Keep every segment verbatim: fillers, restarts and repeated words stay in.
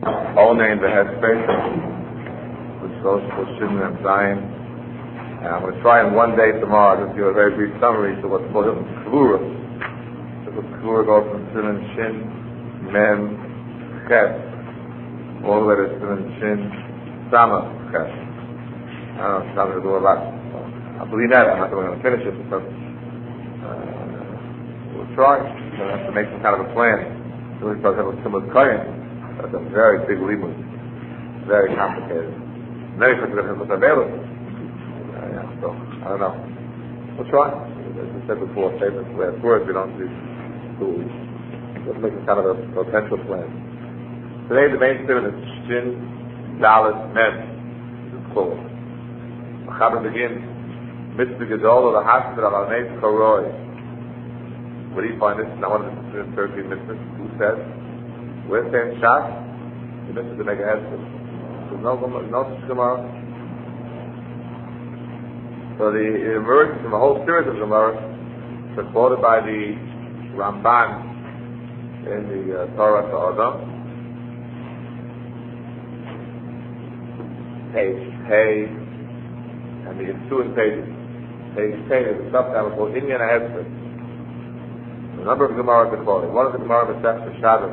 all named the headspace, which goes to Shin and Zion. And I'm going to try in one day tomorrow to give a very brief summary to what's called Kvura. The Kvura goes from Sin and Shin, Mem, Ches, all the way to Sin and Shin, Sama, Ches. I don't know, it's not going to do a lot. I believe that. I'm not going to finish it because uh, we'll try. We're going to have to make some kind of a plan. So we start having similar Kohen. That's a very big limud. Very complicated. Many people have what's available. Uh, yeah, so, I don't know. We'll try. As I said before, statements last words, we don't do tools. Let's make some kind of a potential plan. Today the main statement is Shin, Dalet, Mem. This is called. Chaber begins, Mitzvah Gedol, the Hasid, Al-Anes, Koroi. Where do you find this? Now, one of the thirteen mitzvahs. Who says? We're saying Shas, the mitzvah to make a hesed. There's no no Gemara. So the it emerges from a whole series of Gemara supported by the Ramban in the uh, Torah to Adam. Page Hey, and the ensuing pages. Page ten is a subtitle called Inyan HaHesed. A number of Gemara are quoted. One of the Gemara is Masechta Shabbos.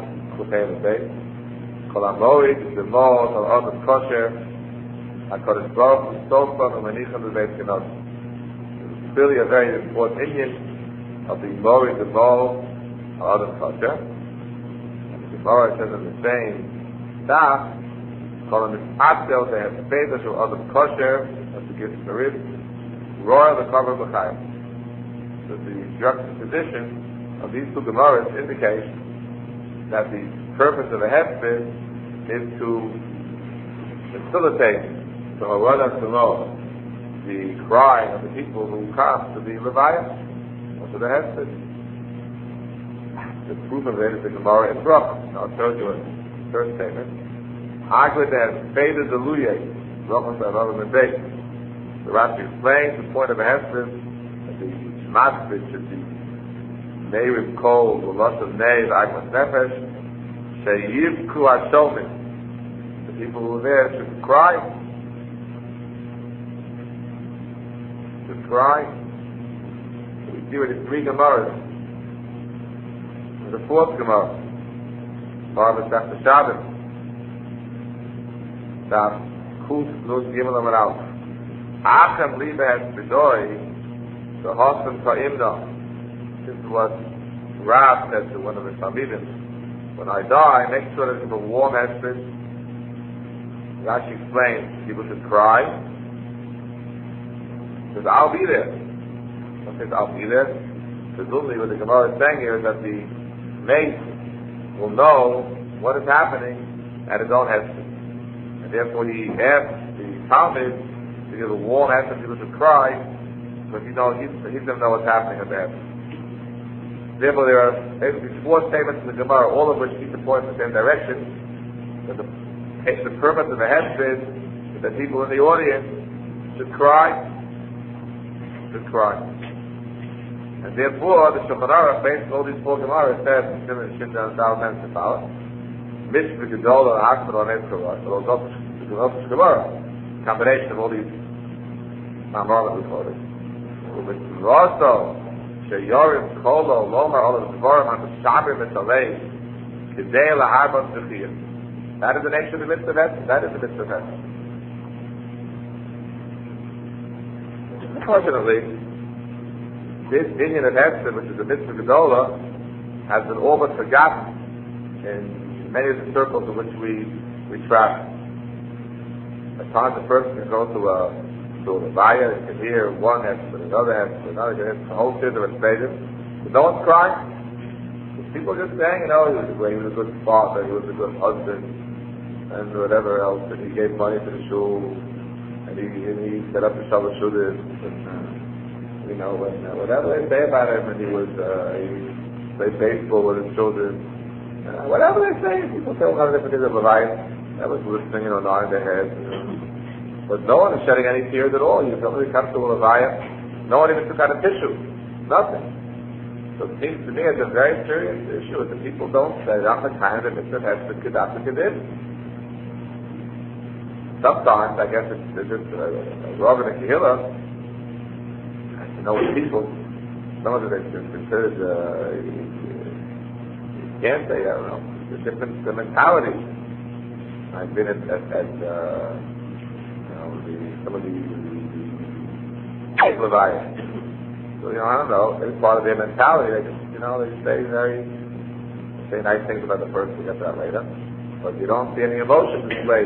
Kol Amorid is the Mol of Adam Kosher. HaKadosh Baruch Hu Sofa U'Manicham B'Beit Knesset. It's really a very important Inyan of the Morid, the Mol of Adam Kosher. And the Gemara says in the same Daf, Kol Mitzvah they have Speidah of Adam Kosher, that's the gift of the rib, Royal the Cover B'Chayim. So the juxtaposition of these two Gemaras indicate that the purpose of a hesped is to facilitate the Haradah to know the cry of the people who come to the Levaya, or to the hesped. The proof of it is the Gemara in Brach. I'll show you a first statement. Aglet has faded the Luye, Brachas Avavim and Beit. The Rashi explains the point of a hesped that the Masbid should be Neiv Kol, Ulas of Neiv, Agmas Nefesh, Sheyivku Hashomin. The people who are there should cry. Should cry. So we see with the three Gemaras. And the fourth Gemara, Parvah Masechta Shabbos. That Kuf Nuz Gimel Amar Aleph. Achem Liba has B'doi, the Hossam Ta'imna. This is what Rav said to one of his Talmidim. When I die, make sure that it's a warm hesped. Rashi explains, people should cry. He says, I'll be there. He says, I'll be there. Presumably what the Gemara is saying here is that the mate will know what is happening at his own hesped. And therefore he asks the Talmud to give a warm hesped, people should cry, but he knows, he, he doesn't know what's happening at the hesped. Therefore, there are basically four statements in the Gemara, all of which seem to point in the same direction. That the, the purpose of the hesped is that people in the audience should cry, should cry. And therefore, the Shulchan Aruch, based on all these four Gemaras, says in Shimon and Shindan and Dal and Sefal, Mitzvah Gedolah Achmad on Ezkorah, so it's also Gemara, combination of all these Mamar that we quoted. Mitzvah also. Sheyorim Kolo Lomar Olav Dvarim on the Shabir Mitzalei Kidei Laharbon Zechiyah. That is the nature of the mitzvah hesed. That is the mitzvah hesed. Unfortunately, this Inyan of Hesed, which is the mitzvah Gedolah, has been all but forgotten in many of the circles in which we we travel. At times, a person can go to a So the buyer can hear one hesed, another hesed, another hesed, the whole thing of a status. But no one's crying. People are just saying, you know, he was a great, he was a good father, he was a good husband, and whatever else, and he gave money to the shul, and he, and he set up the Shabbat Shuddis, and, uh, you know, and uh, whatever they say about him, and he was, uh, he played baseball with his children, uh, whatever they say, people say all kinds of different things of life. That was listening, you know, nodding their heads, you know. But no one is shedding any tears at all. You tell me it comes to a Levaya, no one even took out a tissue. Nothing. So it seems to me it's a very serious issue. If the people don't say, I'm the kind of the mitzvah has to Kedah to Kedid. sometimes, I guess it's, it's just a Rav and a Kehillah, and you know, with people, some of it is considered, uh, you can't say, I don't know, the different the mentality. I've been at, at, at uh, you know, the, some of the, the Levites. So, you know, I don't know, it's part of their mentality. They just, you know, they say very, they say nice things about the person, we'll get to that later. But you don't see any emotion displayed,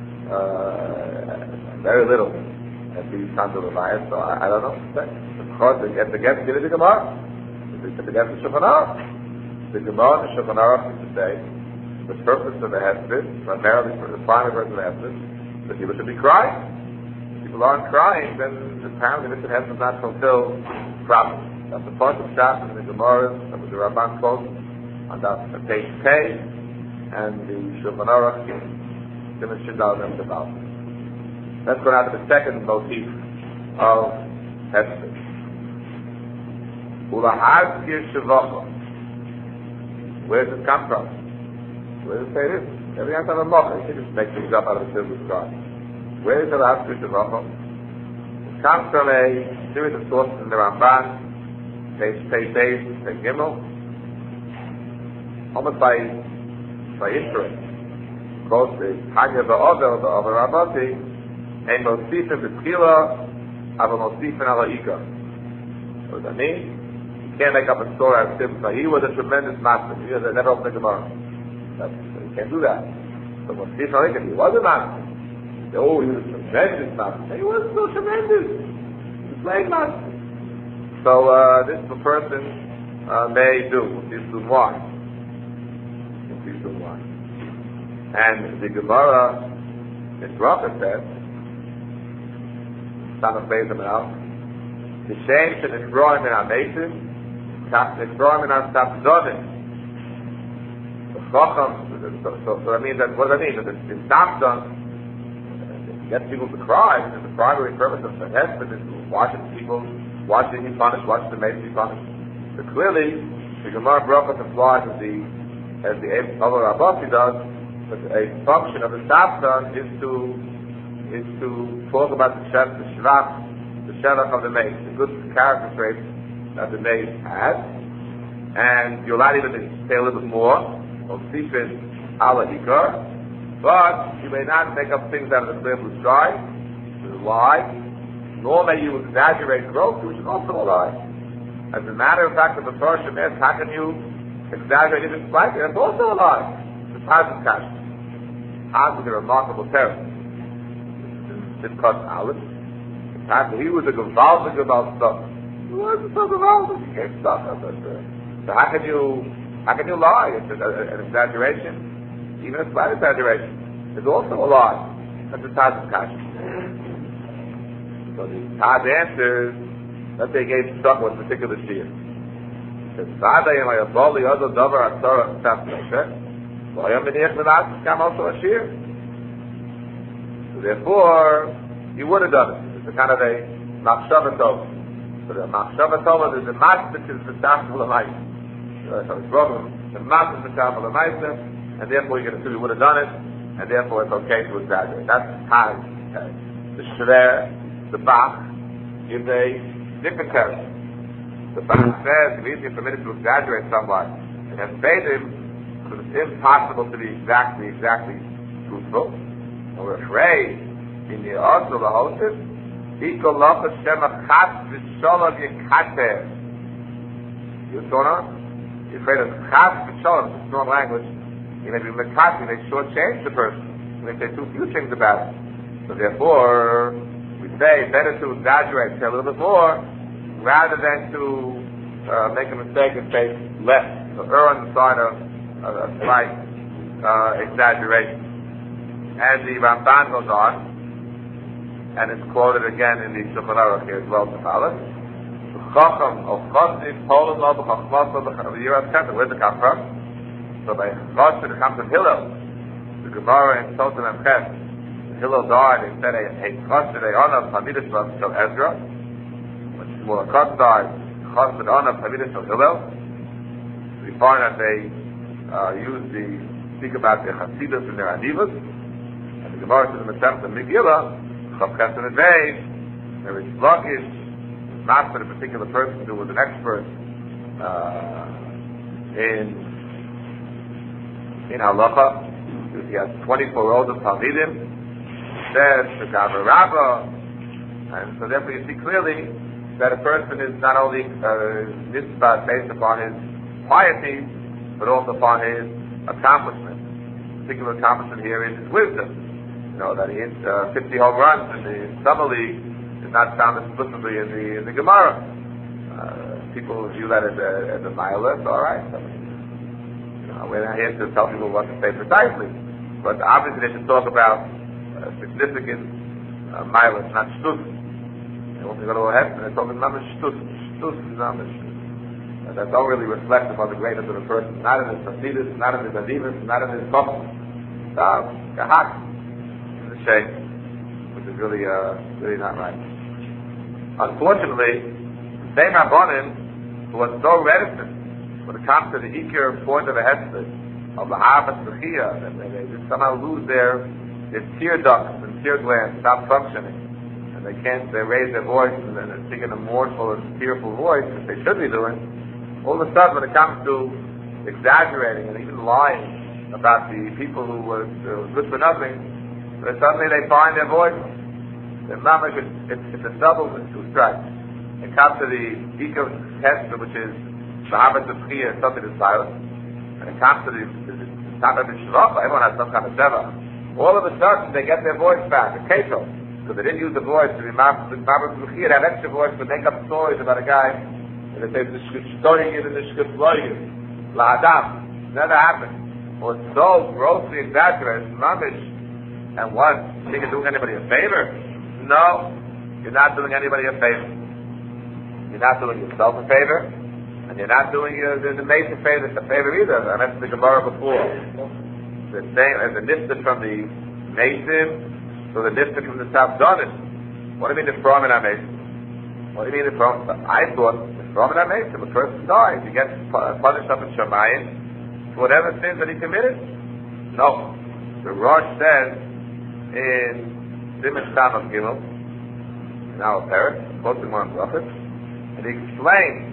uh, very little at these kinds of Levites, so I, I don't know. Of course, they get the get to the Gemara. They get the get to Shulchan Aruch. The Gemara and the Shulchan Aruch is to say, the purpose of the Hesped, primarily for the primary purpose of the Hesped, that people should be crying. If people aren't crying, then apparently the Hesped is not fulfilled properly. That's the part of Shas in the Gemara, that was the Ramban quote on that page K, and the Shulchan Aruch, Simon Shindal and about. Let's go now to the second motif of Hesped. Ulahazkir Shavacha. Where does it come from? Where does it say this? Everything has to have a mocha. You can just make things up out of a silver sky. Where is Ulahazkir Shavacha? It comes from a series of sources in the Ramban, page page page, page Gimel, almost by by inference. Of course, the Tanya Ba'odel, the Over Rabati, a Mosifin B'Tchila, Ava Mosifin Ala Ika. What does that mean? You can't make up a story out of Simcha. He was a tremendous master. He was a never opened the Gemara. You can't do that. So Mosifin Ala Ika, he was a master. Oh, he was a tremendous master. He wasn't so tremendous. He was a slave master. So uh, this the person uh, may do. This is why. This is why. And the Gemara in Bracha says, son of Bezim now, the shame should destroy him in our nation, can destroy him in our Sapzodim. The Chacham, so, so, so that means that, what does that mean? That the Sapzon gets people to cry, and the primary purpose of the Hesped is watching people, watching him punished, watching the maiden be punished. But clearly, the Gemara Bracha implies as the, as the Over Rabasi does, but a function of the Sapzon is to is to talk about the Shevach, the Shvach, the Shevach of the maid, the good character traits that the maid has, and you're allowed even to say a little bit more of Sifin Ala Hikar, but you may not make up things out of the clear blue sky, which is a lie, nor may you exaggerate growth, which is also a lie. As a matter of fact, the Mepharshim asks, how can you exaggerate even slightly? That's also a lie. The Pazim Kash. Paz is a remarkable terror. Simchat Aleph. He was a Gavaldik about stuff. He wasn't so Gavaldik. He can't stop that. So how can you, how can you lie? It's a, a, an exaggeration. Even a slight exaggeration is also a lie. That's the Taz's Kash. So the Taz answers that they gave stuff with particular shear. He says, V'adayim hayaboli ozo dover atzora tzaf Moshe. V'ayam v'niach v'naz kam also a shear. So therefore, you would have done it. It's a kind of a machshava tova. So the machshava tova is the master is the tafel l'mayis. So it's wrong. The master is the tafel l'mayis, and therefore you're going to assume you would have done it, and therefore it's okay to exaggerate. That's Taz. Okay. The Shver, the Bach, gives a different character. The Bach says if you're permitted to exaggerate somewhat, it has made him so it's impossible to be exactly, exactly truthful. And we're afraid in the also the hostess, Iko Locha Shema Chat V'Sholom Yekater. You what's going on? You're afraid of Chat V'Sholom, it's strong language. You may be Mekat, you may shortchange the person. You may say too few things about it. So therefore, we say better to exaggerate, say a little bit more, rather than to uh, make a mistake and say less. So err on the side of uh, a slight uh, exaggeration. And the Ramban goes on, and it's quoted again in the Shulchan Aruch here as well to follow. Chacham of Chosif, Polam of Chachmas of the Yerat Center. Where's it come from? So by Chosif it comes from Hillel. The Gemara in Sotan and Ches. Hillel died and said a Chosif a honor Hamidus of Ezra. When Shmuel Akot died, Chosif honor Hamidus of Hillel. We find that they uh, use the speak about the Hasidus and their Adivas. Gemara says in the Masechta Megillah, Chav Chesed and Beis, there is sluggish, not for a particular person who was an expert uh, in in halacha. He has twenty-four rows of talmidim. Says the Gavar Rabbah, and so therefore you see clearly that a person is not only uh, mitzvah based upon his piety, but also upon his accomplishment. The particular accomplishment here is his wisdom. You know that he hit uh, fifty home runs in the summer league is not found explicitly in the in the Gemara. Uh, people view that as a as a nihilist. All right, I mean, you know, we're not here to tell people what to say precisely, but obviously they should talk about uh, significant uh, mileage, not shtus. They want to go to a head and they're talking about shtus. Shtus is not uh, that don't really reflect upon the greatness of the person. Not in his fasidus, not in his adivus, not in his kofas. Uh, kahak. It's a shame, which is really, uh, really not right. Unfortunately, the same Rabbanim who was so reticent when it comes to the ikir point of a hesed, of the harvest b'chiyah, that they, they just somehow lose their, their tear ducts and tear glands, stop functioning, and they can't, they raise their voice and then they're speaking a mournful and tearful voice, which they should be doing. All of a sudden, when it comes to exaggerating and even lying about the people who were uh, good for nothing, then suddenly they find their voice. It's not like it's, it's, it's a double with two strikes. It comes to the ikar hesed, which is the harvest of b'chiyah, something is silent. And it comes to the, the, the top of the shvacha, everyone has some kind of seva. All of a sudden, they get their voice back, a keto, because they didn't use the voice to be marvelous b'chiyah. That extra voice would make up stories about a guy, and they say, the shkutstoyim and the shkutloyim, la'adam. Never happened. Well, it's so grossly exaggerated, mamish. And what? You think you're doing anybody a favor? No, you're not doing anybody a favor. You're not doing yourself a favor. And you're not doing uh, the, the major favor, a favor either. I mentioned the Gemara before. The same as the nifta from the Mason, so the nifta from the Tabdonis. What do you mean the from and Mason? What do you mean the from? I thought the from and Mason, the person dies, he gets punished up in Shamayim for whatever sins that he committed. No. The Rosh says in Siman Tam of Gimel, in our Paris, quoting one prophet, and he explains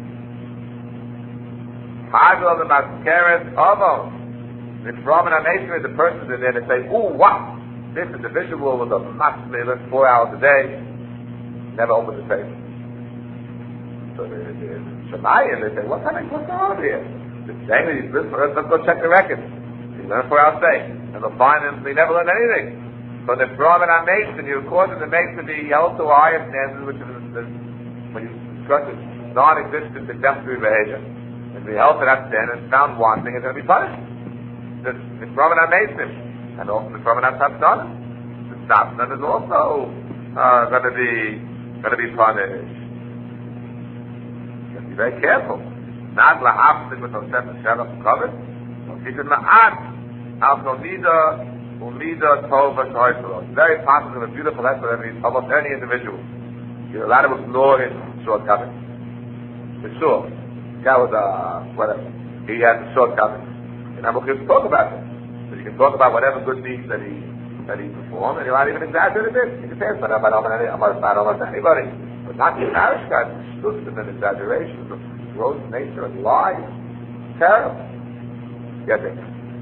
Hagel the Maskeret Avon. The from and Mason is the person in there they say, ooh, wow, this individual was a masmila four hours a day, never opened his face. So the Shemayim, they say, what's happening? What's going on here? The same as he's listening, let's go check the records. He learned four hours a day, and they'll find him, they never learned anything. But the from and Mason, you're causing the Mason to be held to a higher standard, which is the, when you discuss it, non-existent exemplary behavior. If he held to that standard and found wanting, it's going to be punished. The from and Mason, and also the from and Tabdonis. The Tabdonis is also uh, going to be going to be punished. You have to be very careful. Not lahafzik with those seven shevach covered. It's very possible, a beautiful lesson for almost any individual. You're allowed to ignore his shortcomings. For sure. That was uh whatever. He has a shortcomings. And I'm going to talk about it. So you can talk about whatever good deeds that he that he performed, and you're not even exaggerating this. You can say it's not about almost anybody. But not the marriage guys, exclusive and exaggeration, the gross nature and lies. Terrible. Yes, sir.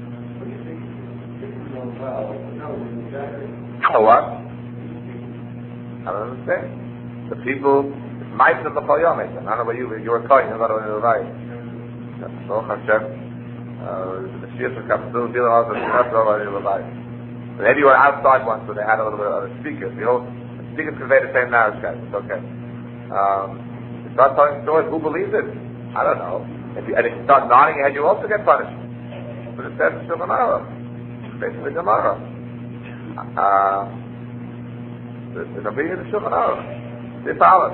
Oh, what? I don't understand. The people, it's mice of the Choyomit. I don't know about you, but you're a Kohen, you're not a right. Baruch Hashem. The Shia should come through, deal with the maybe you were outside once, so they had a little bit of a speaker. You know, speakers convey the same knowledge, guys. It's okay. Um, you start telling stories, who believes it? I don't know. If you, and if you start nodding your head, you also get punished. But it says Shulchan Aruch. Basically Gemara. Uh, the the Nabi is the Shulchan Aruch. They follow.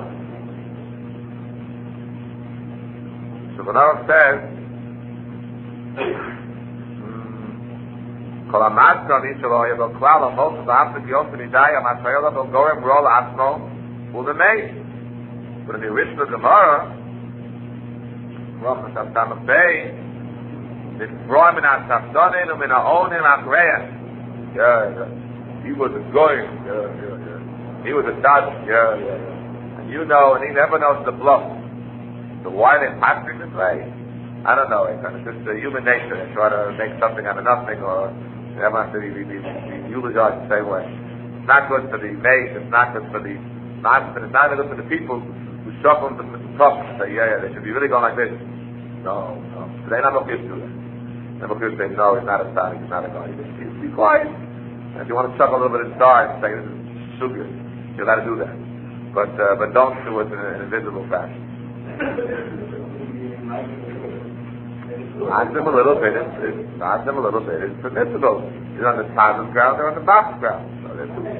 Shulchan Aruch says, "Kol amad kani shelo yavo klal amot v'afik yosef midai amatayel avo gorem rol asmo u'lemei." But in the original Gemara, Rosh Hashanah Bay, the Roy min ha-Tafdonin u'min ha-Onim ha-Kreya. he was a goy, yeah, yeah, yeah. He was a dad, yeah, yeah, yeah. And you know, and he never knows the bluff. So why they pass it this way? I don't know. It's just uh, human nature. They try to make something out of nothing, or they have to be, be, be, be eulogized the same way. It's not good for the maid. It's not good for the not. It's not good for the people who shuffle them to the top and say, yeah, yeah, they should be really going like this. No, no. They're not okay to do that. They're okay to say, no, he's not a star. He's not a guy. Be quiet. And if you want to chuckle a little bit inside and say, this is stupid, you're allowed to do that. But uh, but don't do it in an invisible fashion. Ask them a little bit. It's, it's, ask them a little bit. It's permissible. You're on the top of the ground, they're on the bottom ground. So,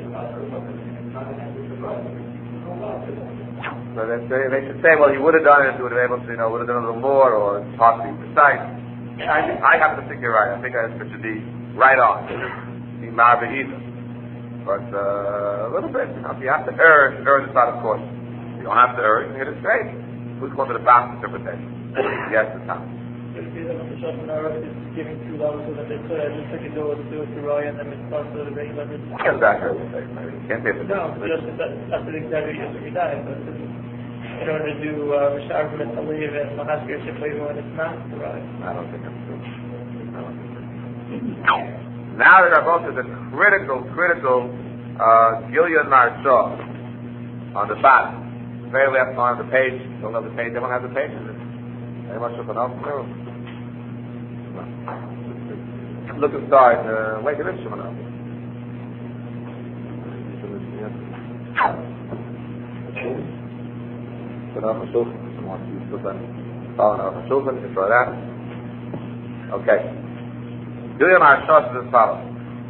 so they, say, they should say, well, you would have done it, you would have been able to, you know, would have done a little more, or it's hard to be precise. I, I happen to think you're right. I think it should be right on. Be marva either. But uh, a little bit. You know, if you have to err, err is not of course. You don't have to err, you can get it straight. We call it a balanced interpretation. Yes, it's not. If you don't have to is giving two dollars so that they could have just took it to do it to Roy and then it's not so the regular. That's exactly what you're saying. You can't say it. No, just that's the exactly yes we die. But in order to do Rishar uh, to leave and Mahaskir should leave when it's not right. I don't think that's true. I don't think that's true. Now there are both the critical, critical uh Gilead Maharsha on the bottom. Very left line of the page. Don't have the page, they won't have the page. Anyone should know? Look inside, uh, wait, it is Shimon. Put on the sofa. Someone wants to put that on the sofa. You can try that. Okay. Gilead Maharsha is as follows.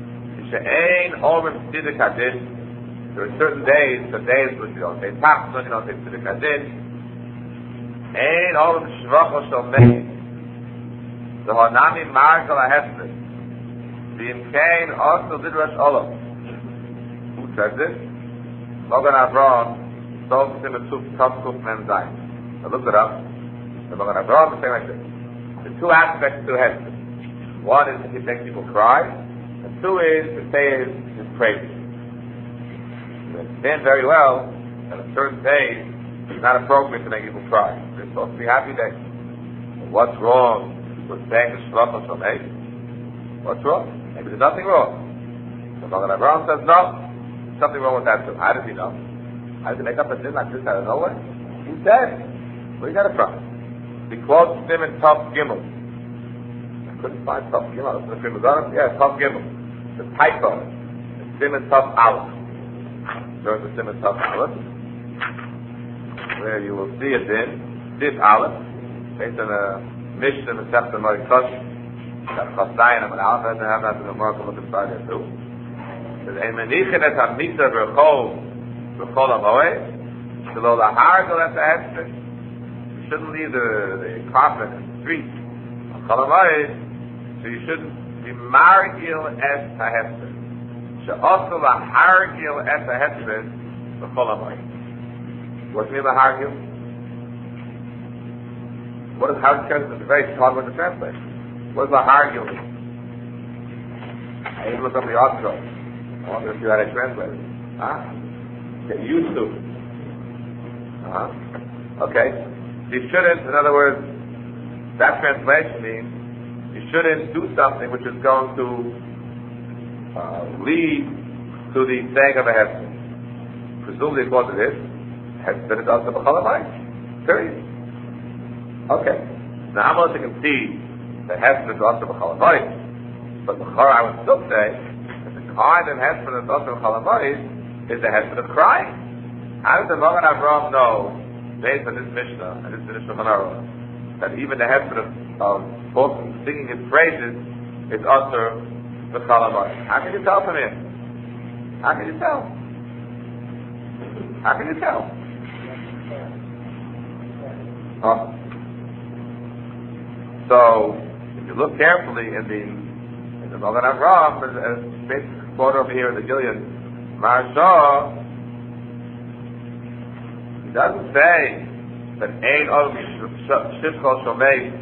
There are certain days, the days which you don't say tax, you don't say Tzidik Hadin. Ein all the shvachos shall make the hanami margal ahesed the imkain also lidrash olam. Who says this? Logan Avraham told him a two top kuf men zayin. I looked it up. The Logan Avraham is saying like this: the two aspects to hesed. One is to make people cry, and two is to say his, his praise. You understand very well that a certain day it's not appropriate to make people cry. They're supposed to be happy days. What's wrong with saying the shlochos from eight? What's wrong? Maybe there's nothing wrong. So Magen Avraham says no. There's something wrong with that too. How does he know? How does he make up a din like this out of nowhere? He said, "Where you got it from?" He quotes Sim and Tov Gimel. I couldn't find Tov Gimel. The Sim was yeah, Tov Gimel. The typo. Sim and Tov Aleph. There's the Sim and Tov Aleph, where you will see it in this Aleph, based on a Mishnah in the Sefta Moed Kosher, that Chasayin and Aleph, and have that in the Morkel look inside there too. It says, "Ein menichin et ha-misa v'chol v'chol ha-moed, shelo lahargel et ha-hesper." You shouldn't leave the, the coffin in the street on Chol ha-moed, so you shouldn't be margil et ha-hesper. She'osu lahargel et ha-hesper v'chol ha-moed. What do you mean by hargil? What is hargil? It's a very hard word to translate. What does the hargil mean? I need to look up the article. I wonder if you had it translated. Huh? Get used to. Uh-huh. Okay. You shouldn't, in other words, that translation means you shouldn't do something which is going to uh, lead to the saying of a hefker. Presumably because of this, Hesed is also b'chol hamayim. Period. Okay. Now I'm also concede that Hesed is also b'chol hamayim, but b'chor I would still say that the kind of Hesed is also b'chol hamayim is the Hesed of crying. How does the Magen Avraham know, based on this Mishnah and this Mishnah Manara, that even the Hesed of, of both singing his praises is also b'chol hamayim? How can you tell from him? How can you tell? How can you tell? Oh. So, if you look carefully in the in the Magen Avraham, as, as basically quoted over here in the Gilead Maharsha, he doesn't say that Ein Odom Shivchol Shomei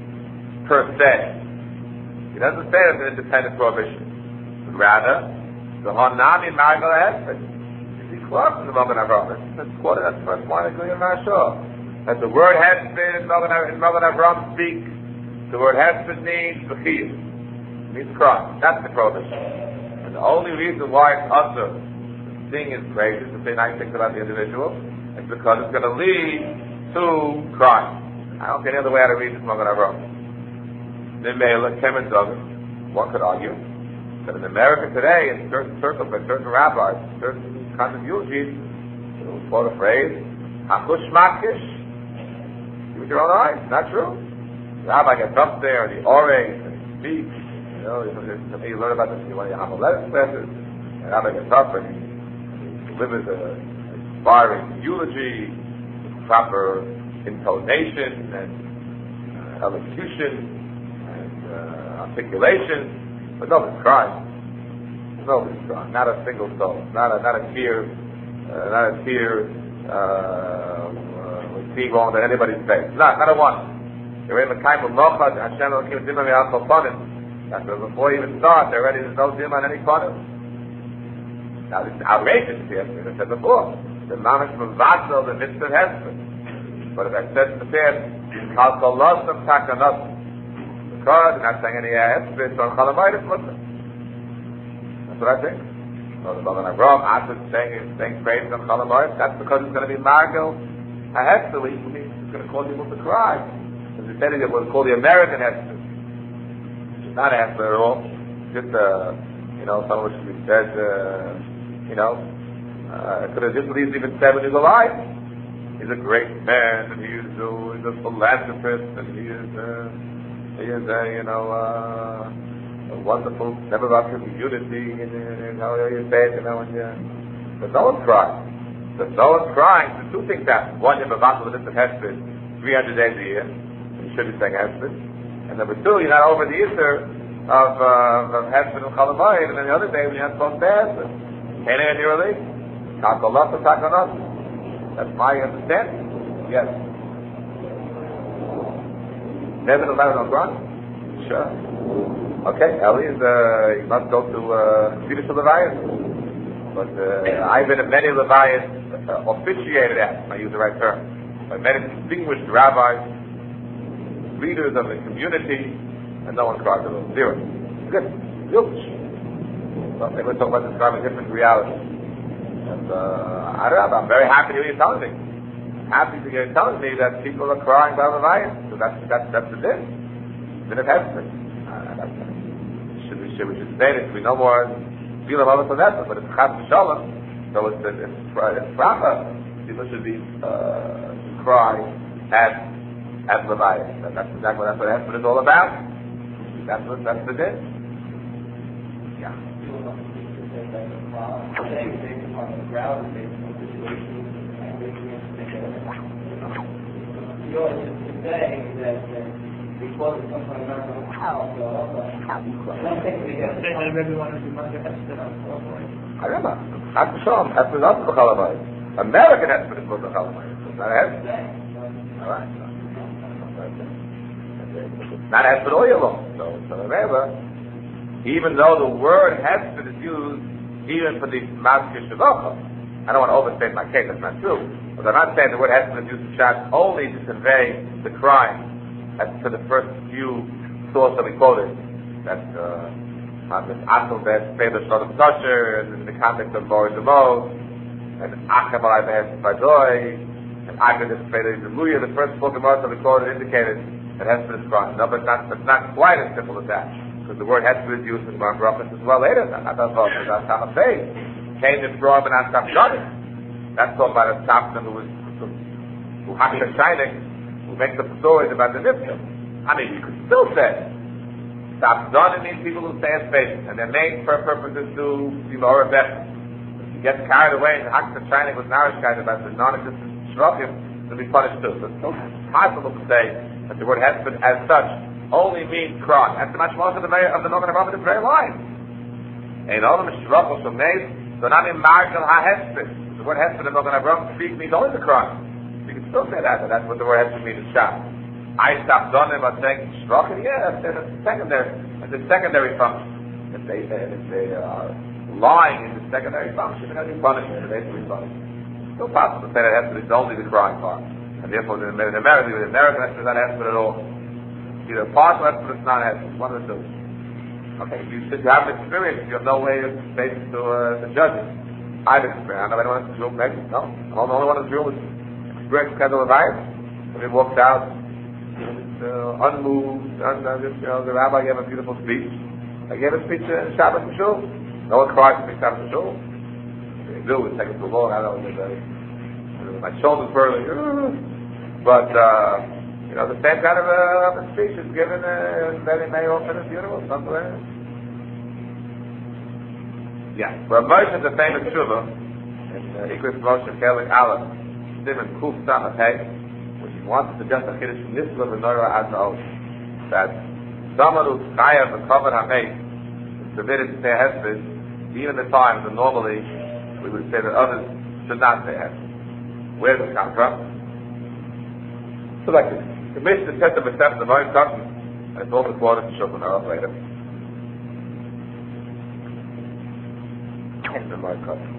per se. He doesn't say it's an independent prohibition. But rather, The Hanami Margal Hesped. He quotes the Magen Avraham. That's quoted at the first line of Gilyon Marshal. That the word Hesped in Magen Avraham speaks. The word Hesped means Bechiyah. It means cry. That's the prohibition. And the only reason why it's usher to sing is praises, to say nice things about the individual, is because it's going to lead to crying. I don't see any other way to read this Magen Avraham. Nimela, Kemen Dogan, one could argue that in America today, in certain circles, by certain rabbis, certain kinds of eulogies, they will quote a phrase, Hakush Makish, with your own eyes. Not true. The rabbi gets up there, the orates, and he speaks. You know, you learn about this in one of your homiletic classes. The rabbi gets up and he delivers an inspiring eulogy, with proper intonation and uh, elocution and uh, articulation. But nobody's crying. Nobody's crying. Not a single soul. Not a not a tear. Uh, not a tear uh, uh, was seen on anybody's face. Not not a one. They're in the kind of locha. Hashem Elokim Zimah Me'al Panim. That's before you even start. They're ready. There's no zimah on any panim. Now this is outrageous. Yes, as I said before. The mamish mavassel the mitzvah hesped. But if I said to the fair, kal kol losam takanot. Because they're not saying any hesped on chalamayit Muslim. That's what I think. So the Magen Avraham after saying saying praise on chalamayit, that's because it's going to be margel a hesped, which means it's going to cause people to cry. As we said, it was called the American hesped. It's not a hesped at all. Just uh, you know, some of it should be said. Uh, you know, uh, it could have just easily been said when he was alive. He's a great man, and he is a, he's a philanthropist, and he is. Uh, He is a, you know, uh, a wonderful, never about community, and, and how you say it, you know, and yeah. But no one's crying. But no one's crying. So two things happen. One, you have a battle with this hesped three hundred days a year. You should be saying hesped. And number two, you're not over the Easter of, uh, of hesped and chalamayit, and then the other day when you're not supposed to hesped. Can't even hear a leak. Takalot or takanot. That's my understanding. Yes. Never no matter no Quran? Sure. Okay, Eli is, uh, he must go to, uh, Swedish Levias. But, uh, I've been at many Levias, uh, officiated at, I use the right term, by many distinguished rabbis, leaders of the community, and no one cried to them. Zero. Good. Zilch. Well, maybe we're talking about describing different realities. And, uh, I don't know, I'm very happy to hear you telling me. Happy to hear you telling me that people are crying by Levias. So that's that's that's the din. Din of hesped. Uh, should we should we should say it? We no more feel about it for that, but it's chas v'shalom. So it's it's it's proper. People should be uh, cry at at Levias. And that's exactly that's what hesped is all about. That's what that's the din. Yeah. Yours is to say that because it's something about the house, I don't think we have. Saying that everyone is among the hesped on I remember. That's the song. That's the other chalamayit. American hesped is called the chalamayit. It's not a hesped. All right. Not a hesped all year long. So, so remember, even though the word hesped is used even for the maskir shavacha, I don't want to overstate my case. That's not true. But I'm not saying the word hesped is used in Shas only to convey the crime. As to the first few sources that we quoted. That's uh, this Aselbet, Feder Shodom Tosher, and in the context of Boris Demo, and Achem Alai Behesed Badoy, and Agad Feder Zemuya. The first four Gemaras that we quoted indicated that hesped is crime. No, but not, but not quite as simple as that. Because the word hesped is used in Mar Brachas as well later. Not that thought, because that's Tam Faith. Came in Brom and Asaf Shodim. That's talking about a Tzapton who was who Hakka Shining, who makes up stories about the Nifta. I mean, you could still say Tzapton means people who stay in faith, and their main purpose is to be more better. If you get carried away and Hakka Shining with Narishkeit about the non-existent Shrokim, to be punished too. So it's still possible to say that the word hesped as such only means cross. That's the much more of the of the Magen Avraham in the very line. And all of the Shrochos of Meis, so not in Marshal HaHesped. The word hesped in Magen Avraham speak means only the cross. You can still say that, but that's what the word hesped means in Shas. I stopped on him by saying Shrochim, yeah, that's, that's secondary. That's a secondary function. if they if they are lying in the secondary function, they're going to be punished. They have to be punished. It's still possible to say that has to be only the crying part, and therefore in American, in American estimate not estimate at all. Either partial estimate or not estimate, one of the two. Okay, if you, if you have experience, you have no way of basis to uh, to judge it. I've experienced. I know anyone in this room, maybe no. I'm the only one in this room who's experienced schedule of life. When he walked out, uh, unmoved, and uh, just, you know, the rabbi gave a beautiful speech. I gave a speech in Shabbos and Shul. No one cried to me Shabbos and Shul. They do, it's taking too long. I don't know, uh, my shoulders burning. But, uh, you know, the same kind of uh, a speech is given uh, very May often at funeral, something like that. Yeah. Well, Moshe is a famous tshuva in uh, Ikris Moshe Kelik Aleph, Simon Kuf Samatei, which he wants to suggest a chiddush from this level of Noira Ad Na'os, that someone who's chayav and covered hamei is permitted to say hesped, even the times when normally we would say that others should not say hesped. Where does it come from? So like this. The Mishnah said to B'Sef the Moed Katan, and it's also quoted in Shulchan Aruch later. The Moed Katan.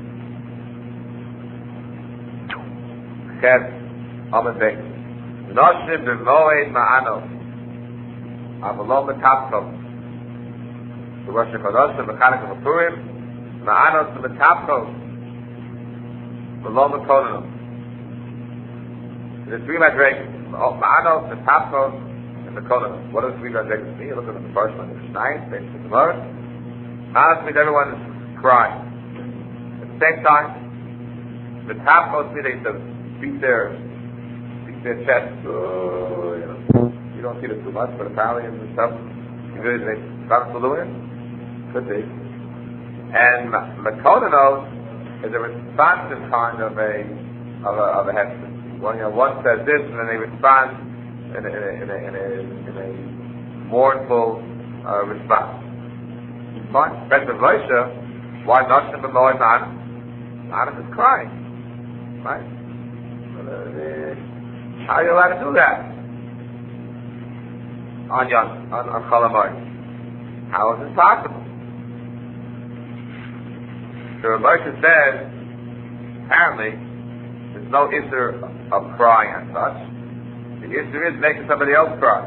Chet Amad Beis. Noshim b'Moed Ma'ano. Avalom B'Tapkom. The Rosh Hashanah B'Chanak B'Purim. Ma'anos B'Tapkom. Avalom B'Kodenom. There's three madrigas. Ma'anos, the Tapkos, and the Kodenos. What does three madrigas mean? You look at the first one, the Shnayim, based on the Gemara. Ma'anos means everyone is crying. At the same time, the Tapkos mean they beat their, beat their chest. Oh, you know, you don't see this too much, but apparently in the stuff, you really, they start saluting. Could be. And the Kodenos is a responsive kind of a, of a, of a hesed. One, you know, one says this, and then they respond in a, in a, in a, in a, in a mournful uh, response. Fine. Better Moshe, why not in the Moed Ma'anos? Ma'anos is crying, right? Uh, how are you allowed to do that on Yom, on, on Chol HaMoed? How is this possible? So Moshe says, apparently, there's no issue of crying as such. The issue is making somebody else cry.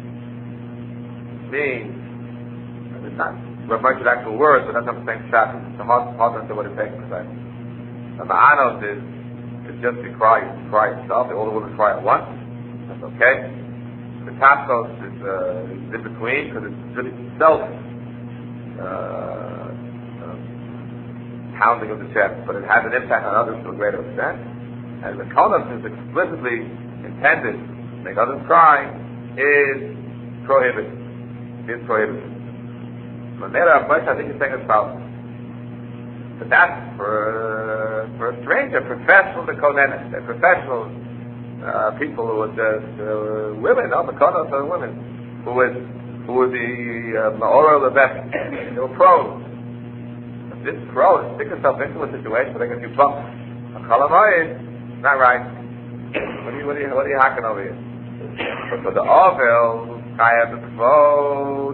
Means, it's not Rav Moshe's actual words, but that's not the same shot. It's a hard, hard to understand what it takes to say. The Ma'anos is, is just to cry, to cry itself. All the women cry at once. That's okay. The Tapkos is, uh, is in between, because it's really self uh, uh, pounding of the chest, but it has an impact on others to a greater extent. And the Kodenos is explicitly intended to make others cry, is prohibited. Is prohibited. So Nera Moshe, I think he's saying it's problem. But that's for, uh, for a stranger, professional the Kodenos, they're professional uh, people who are just uh, women, no, the Kodenos are women, who would, who would be Ma'ora Lebech, they were pros. But this pro stick herself into a situation where they can do bumps. A Chol HaMoed, not right. What are you, what are you, what are you hacking over here? But for the Ovel, I have the quote.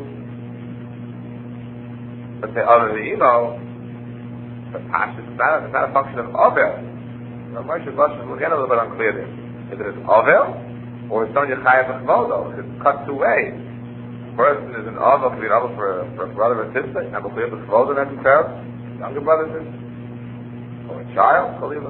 Let's say other than Emo, the Pash is not, it's not a function of Ovel. The Moshe's Lashon will get a little bit unclear there. Is it an Ovel, or is it only Chayav and Modo? It's cut two ways. The person is an Ovel to be an Ovel for, for a brother or sister, and will clear the Modo necessarily. Younger brothers, or a child, Kalilah.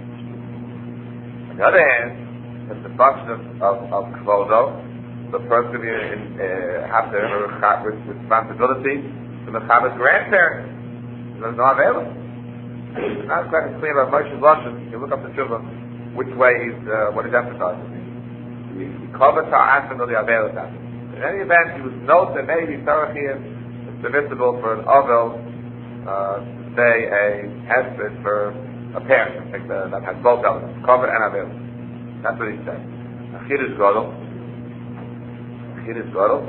On the other hand, it's the function of, of, of kvodo. The person will in, uh, have to have a responsibility to the Mechaber's grandparents. There's no available. It's not quite clear about Moshe's Lashon. You look up the Shuvah, which way he's, uh, what he's emphasizing. He covered to ask him to the available. In any event, he was note that maybe Sarachim is permissible for an Ovel uh, to say a hesped for a parent, like the, that has both elements, covered and available. That's what he said. Achidus Godel. Achidus Godel.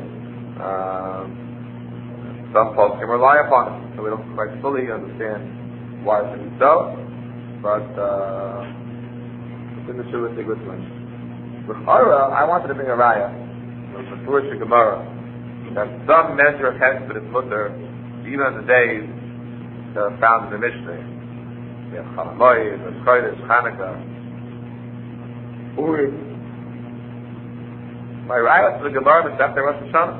Some folks can rely upon it, so we don't quite fully understand why it should be so, but uh, it's in the Shuvah Tiglis mentioned. With Ora, I wanted to bring a raya from the Purish Gemara that some measure of hesped is mutter even on the days that are found in the Mishnah, we have Chalamoy, Rosh Chodesh, Chanukah, Purim. My right to the Gemara is after Rosh Hashanah.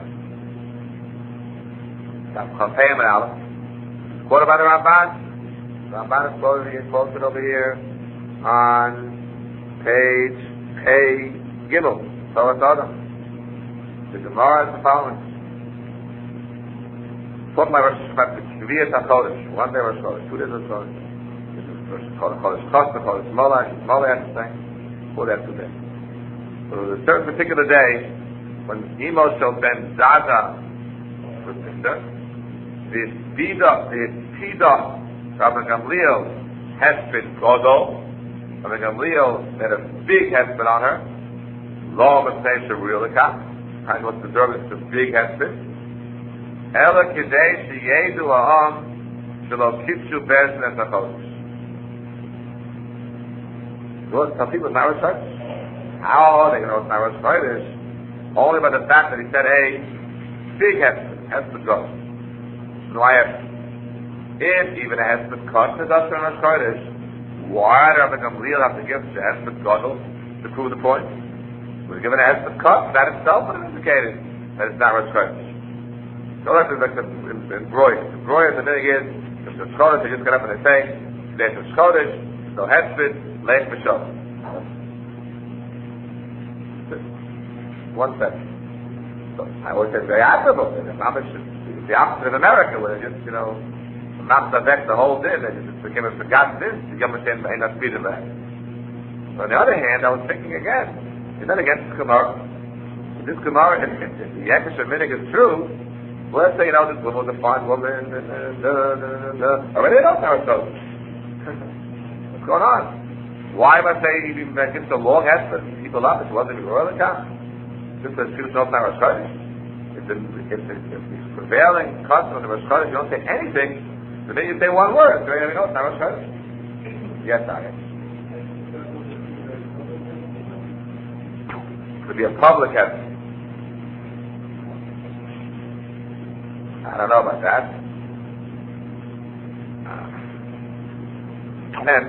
That's Chafayim and Aleph. Quoted by the Ramban. The Ramban is quoted here, quoted over here on page Pei Gimel. Torah Adam. The Gemara is the following. Talking about Rosh Hashanah, Shvias HaChodesh. One day Rosh Chodesh, two days Rosh Chodesh. This is Rosh Chodesh Chos, Chodesh Molech, Molech, four days, two days. So there was a certain particular day when Imo shall ben Zaza with sister, the Pida, the Pida, Rabbi Gamliel hesped Godol. Rabbi Gamliel made a big hesped on her. Lo Masnei Shavuilika. And what's the derby? It's a big hesped. Ela Kidei Sheyedu Aham Shelo Kitchu Bez Nesachodesh. What? Some people not Rosh Chodesh. How are they going to know it's not Rosh Chodesh? Only by the fact that he said a big hesped, hesped go. No, I have. If even a hesped cut is us in Rosh Chodesh, why do Rabbi Gamliel have to give the hesped gadol to prove the point? We're given a hesped cut, that itself would have indicated that it's not Rosh Chodesh. So that's like the in Broy. The Broy, the thing is, if Rosh Chodesh, they just get up and they say, today's Rosh Chodesh, so hesped, late b'shov. One second. So I always say it's very admirable. It's the opposite of America, where they just, you know, not affect the whole din, they just became a forgotten din, to get much in that speed of that. On the other hand, I was thinking again, is that against this Gemara? If this Gemara, if, if, if the Yekish Minig is true, well, let's say, you know, this woman was a fine woman, and, and, and, and, and, already don't know so. What's going on? Why am I saying even against the long hesped, people up, it wasn't even royal account? Just as people know it's not Rosh Chodesh. If the, if the, if the prevailing custom of the Rosh Chodesh, you don't say anything, so then you say one word, so you know it's not Rosh Chodesh. Yes, I am. It could be a public hesped. I don't know about that. And then,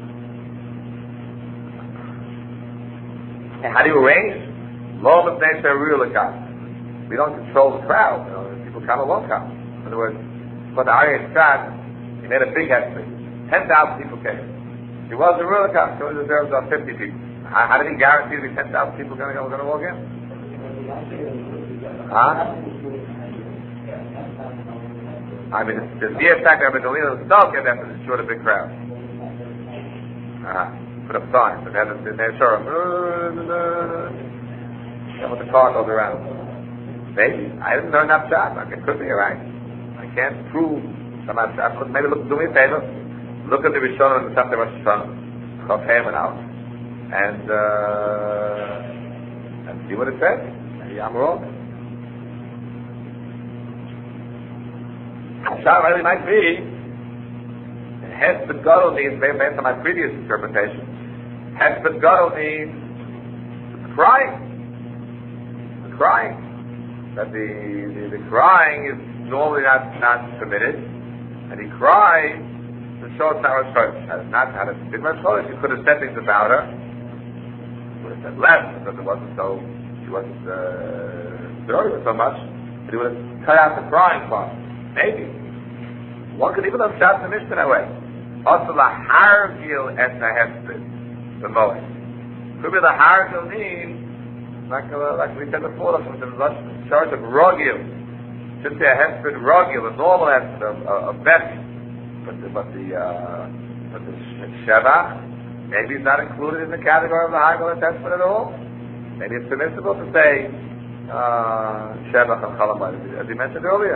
how do you arrange? Lo Masnei Shavuilika. We don't control the crowd. You know, people come along come. In other words, but the Aryeh Shad, he made a big hesped. Ten thousand people came. He was a real account, so he deserves about fifty people. How, how did he guarantee that ten thousand people are going to walk in? Huh? I mean, the mere fact that Rabbi Gamliel himself came there to destroy the big crowd. Uh-huh. Put up signs, and they had to show them. And with the car goes around. Maybe. I didn't learn that shot. Like, it could be right. I can't prove some of that. Maybe look, do me a favor. Look at the Rishon and the Sefter Rosh Hashanah. Chafayim and out. And, uh, and see what it says. Maybe I'm wrong. The shot really might be. Hesped Gadol means, based on my previous interpretation, Hesped Gadol means crying. Crying. That the, the the crying is normally not not permitted, and he cried to show it's not Rosh Chodesh. Had it not had it been Rosh Chodesh, he could have said things about her. He would have said less because it wasn't so. She wasn't uh, dirty so much. But he would have cut out the crying part. Maybe one could even have shot the Mishnah that way. Also, the hargil etna hesped the moed. Could be the hargil means. Like, uh, like we said before, from the charge of rogil, should say a hesped rogil, a normal hesped, a, a, a best, but the but the uh, but the shevach maybe it's not included in the category of the hagel hesped at all. Maybe it's permissible to say shevach and chalamai, as you mentioned earlier.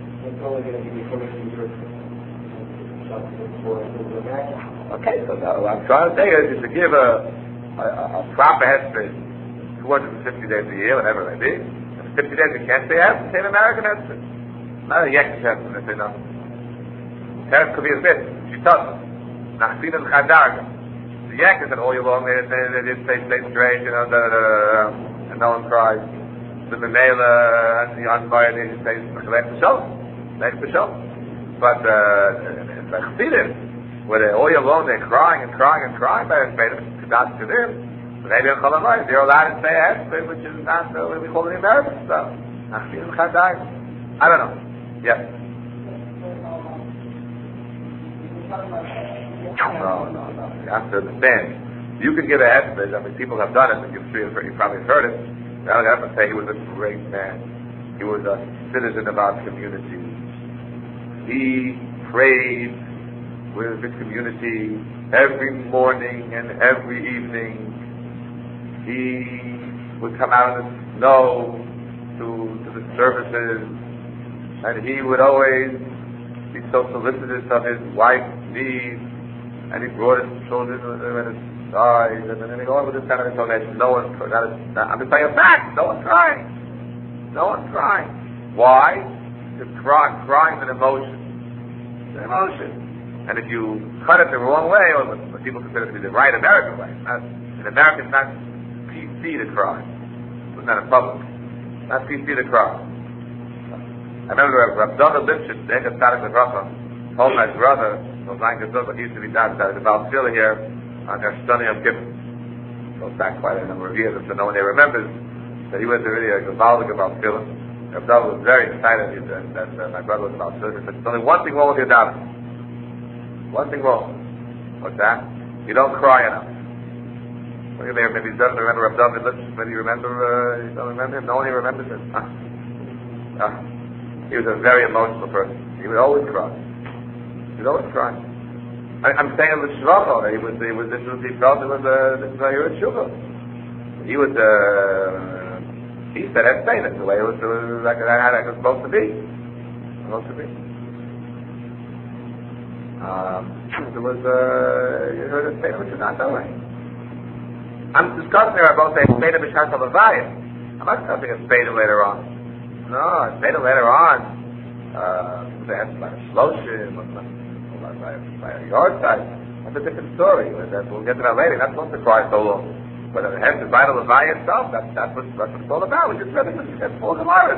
Okay, so now what I'm trying to say is, is to give a a, a proper hesped. two hundred fifty days a year, whatever it may be. If fifty days you can't say hesped, say an American hesped. Not a Yekish hesped, they say no. Hesped could be a bit. She does. Nachsin and Chadarga. The Yekish said all year long, they, they, they did say, stay straight, you know, da, da, da, da, and no one cries. The Memela and the Anbaya, they say, Lech B'Shalom. Lech B'Shalom. But uh, the Chassidim, where they're all year long, they're crying and crying and crying by Hesped, Kedat Kedim, maybe in Cholamai, they're allowed to say Hesped, which is not uh, what we call the American stuff. Chassidim Chadai. I don't know. Yes. No, no, no. You have to understand. You can give a Hesped. I mean, people have done it, and you've, you've probably heard it. I have to say he was a great man. He was a citizen of our community. He prayed with the community every morning and every evening. He would come out in the snow to, to the services, and he would always be so solicitous of his wife's needs, and he brought his children at his side, and then he go on with this kind of information. No one's crying. I'm just saying a fact. No one's crying. No one's crying. Why? Because crying, crying is an emotion. It's an emotion. And if you cut it the wrong way, or what people consider to be the right American way, not, in America it's not P C to cry. It's not in public. It's not P C to cry. I remember Rav Donald Lipschitz, the Echad Tzadik L'Bracha, told my brother, but he used to be done, that the Baal Tefillah here on their study of Kippur. Goes back quite a number of years, so no one there remembers that he was really a Gavaldik about Tefillah. Rav Donald was very excited that, that uh, my brother was about Tefillah. He said, there's only one thing wrong with your davening. One thing wrong. What's that? You don't cry enough. Maybe he doesn't remember Rav David Lipschitz. Maybe you remember, uh, you don't remember him? No one here remembers him. Uh, uh, he was a very emotional person. He would always cry. He would always cry. I, I'm saying the Shvacha, he was, he was, this was, he felt it was, uh, this was a Yerut Shuvah. He was, uh, he said, I'd say that's the way it was, it was like, how it was supposed to be. Supposed to be. Um, there was, uh, you heard a statement which is not that way. I'm discussing there about saying Speda B'Shas HaLevaya. I'm not discussing a Speda later on. No, a Speda later on, uh, they had by a Shloshim, or by, by a yard side. That's a different story. We'll get to that later. Not supposed to cry so long. But the head, the vital Levaya itself, that's, that's, what, that's what it's all about. We just read it, it's full of Gemara.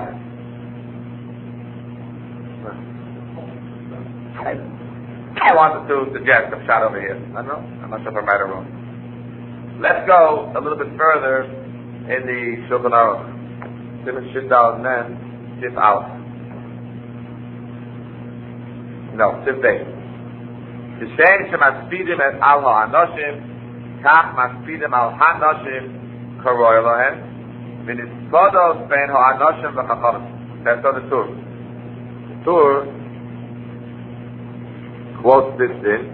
I wanted to suggest a shot over here. I don't know. I'm not sure if I'm right or wrong. Let's go a little bit further in the Shulchan Aruch. Simon Shindal and then Sif Aleph. No, Sif Beis. Kishen shemaspidim et al ha'anoshim kach maspidim al ha'anoshim karoy lohen v'nispodos ben ha'anoshim v'chachamim. That's on the Tur. The Tur quotes this in,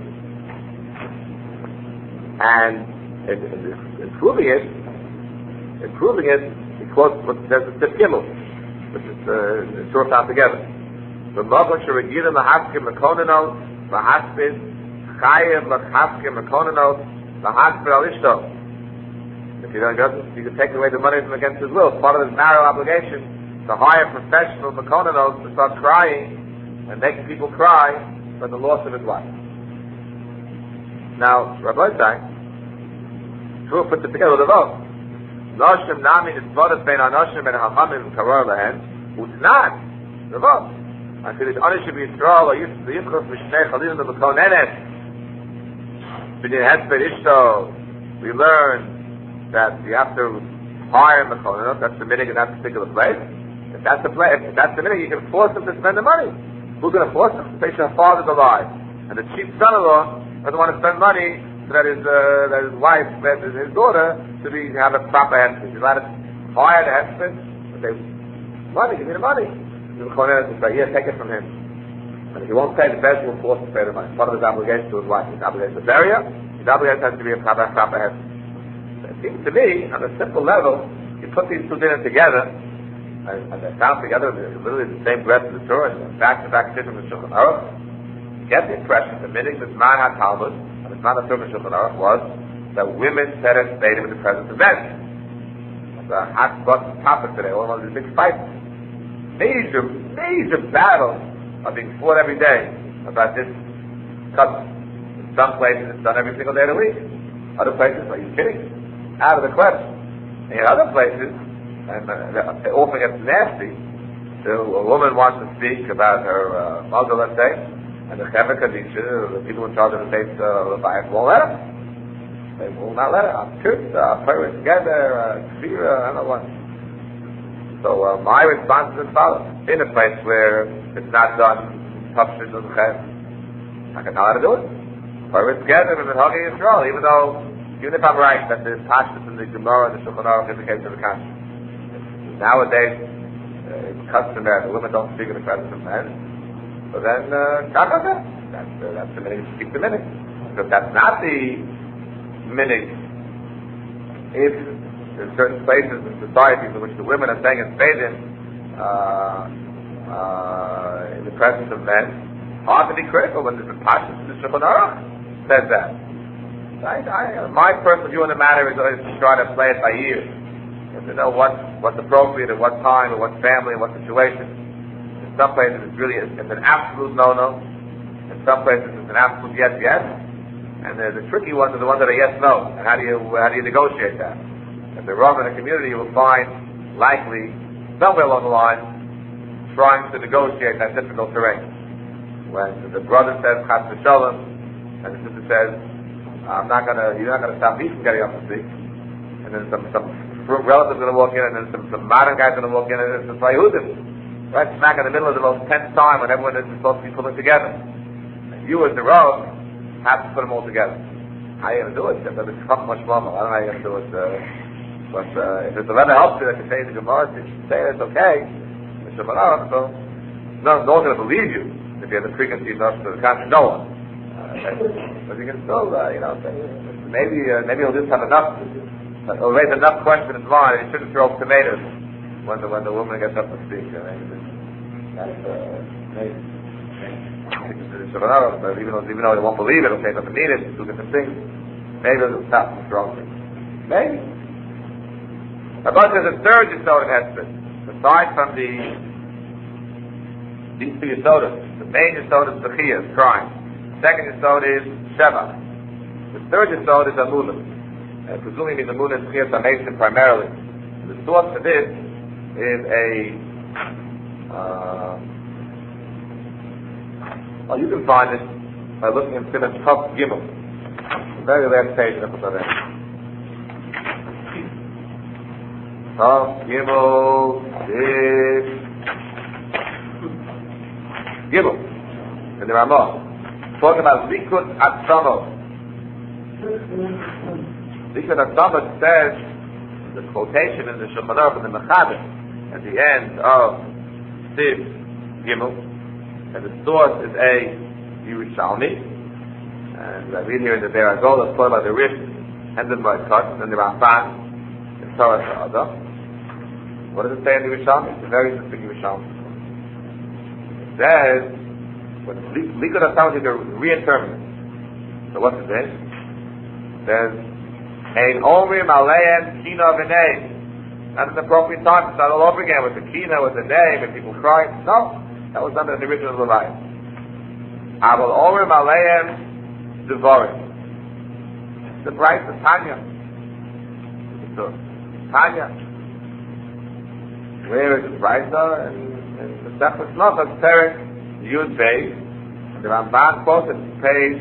and in, in, in proving it, in proving it, he quotes what says in Sif Gimel, which is uh, short time together. The Mavach Sheregilim Lahaskim Mekonanos, Lahaspid, Chayev Lahaskim Mekonanos, Lahaspid Al Ishto. If he doesn't, you can take away the money from against his will. It's part of his narrow obligation to hire professional Mekonanos to start crying and making people cry for the loss of his wife. Now, Rabbi Stein, Shmuel puts it together with a vote. Noshim nami nisvodas bein anoshim ben hachamim karor lehen utnan. The vote. I said it's onishim yisrael or yitzchus mishnei chalilim b'konenes b'nei hesped ishto. We learn that you have to hire mekonenos. That's the minhag in that particular place. If that's the place, if that's the minhag, you can force them to spend the money. Who's going to force him? The patient father's alive, and the chief son-in-law doesn't want to spend money so that his uh, that his wife, that his, his daughter, to be have a proper hesped. He's allowed to hire the hesped. They money, give me the money. The Kohen will say, "Yeah, take it from him." And if he won't pay, the best will force to pay the money. Part of his obligation to his wife, his obligation to bury her, his obligation has to be a proper proper hesped. So it seems to me, on a simple level, you put these two dinners together. And, and they're found together, literally the same breadth of the Torah, and back-to-back sitting with Shulchan Aruch. Get the impression the meaning of the Zman HaTalmud and the Zman HaTorah of Shulchan Aruch was that women said it made him in the presence of men. It's a hot button topic today, all of these big fights. Major, major battles are being fought every day about this custom. In some places it's done every single day of the week. Other places, are you kidding? Out of the question. And in other places, and uh, it often gets nasty, So a woman wants to speak about her uh, mother, let's say, and the Chevra Kadisha, the people in charge of the faith uh, of the Bible, won't let her. They will not let her. I'm curious, uh, pray together, uh, Kfira, I don't know what. So uh, my response is as follows. In a place where it's not done, tough shit doesn't have, I can know how to do it. Pray together with the Hagi Yisrael, even though, even if I'm right, that there's pashtus in the Gemara and the Shulchan Aruch indicates of the country. Nowadays, uh, it's customary, the women don't speak in the presence of men. So then, uh, that's, uh, that's the minute, keep the minute. Because that's not the minute. If there's certain places in societies in which the women are saying it's fading, uh, uh, in the presence of men, hard to be critical when there's a pashtus in the Shulchan Aruch says that. I, I, my personal view on the matter is always to try to play it by ear. To know what, what's appropriate at what time, at what family, in what situation. In some places it's really it's an absolute no-no. In some places it's an absolute yes-yes. And the, the tricky ones are the ones that are yes-no. And how do you how do you negotiate that? If they're wrong in the community, you will find likely somewhere along the line trying to negotiate that difficult terrain. When the brother says Chas v'Shalom, and the sister says, "I'm not gonna, you're not gonna stop me from getting up to speak," and then some some relatives going to walk in, and then some, some modern guys going to walk in, and it's some Yehudim, right smack in the middle of the most tense time when everyone is supposed to be pulling together. And you, as the road, have to put them all together. How are you going to do it? There's not much longer. I don't know how you're going to do it. Uh, but uh, if there's a letter helps you, I can say in the Gemara, if you say it's okay, so no, no one's going to believe you if you have the frequency enough to the country. No one. Uh, but you can still, uh, you know, say, maybe uh, maybe he'll just have enough. It'll raise enough question in his mind, and he shouldn't throw tomatoes when the when the woman gets up to speak. I mean, that's uh, maybe. But even though even though they won't believe it, it'll say it doesn't mean it. Two different things. Maybe it'll stop the strong thing. Maybe. But there's a third Yisod in Hesped. Aside from the these two Yisodas, the main Yisod is Bechiyah, is crying. The second Yisod is Sheva. The third Yisod is Amulim. Uh, presumably the moon is Chiyas HaMesim primarily. The source for this is a uh, well, you can find it by looking in Siman Tov Gimel, the very last page of the Chazar. Tov Gimel is Gimel in the Ramah, talking about Likud Atzamo. Likud Atzamo says, the quotation in the Shulchan Aruch in the Mechaber at the end of Siv Gimel, and the source is a Yerushalmi, and I read here in the Be'er HaGolah, spoiled by the Rish, and the Moed, and the Ramban, in Torah Sa'adah. What does it say in the Yerushalmi? It's a very interesting Yerushalmi. It says, when Likud Atzamo is reinterpret it. So what's it say? It says, Ein Omrim Aleim Kina V'nei. That's an appropriate time to start all over again with the Kina, with the name, and people crying. No, that was done in the original Leviathan. Aval Omrim Aleim Devarim. The price of Tanya. So, Tanya. Where is the price of? And the Sefer Tzlachas Perek Yud Beis. And the Ramban quotes it, page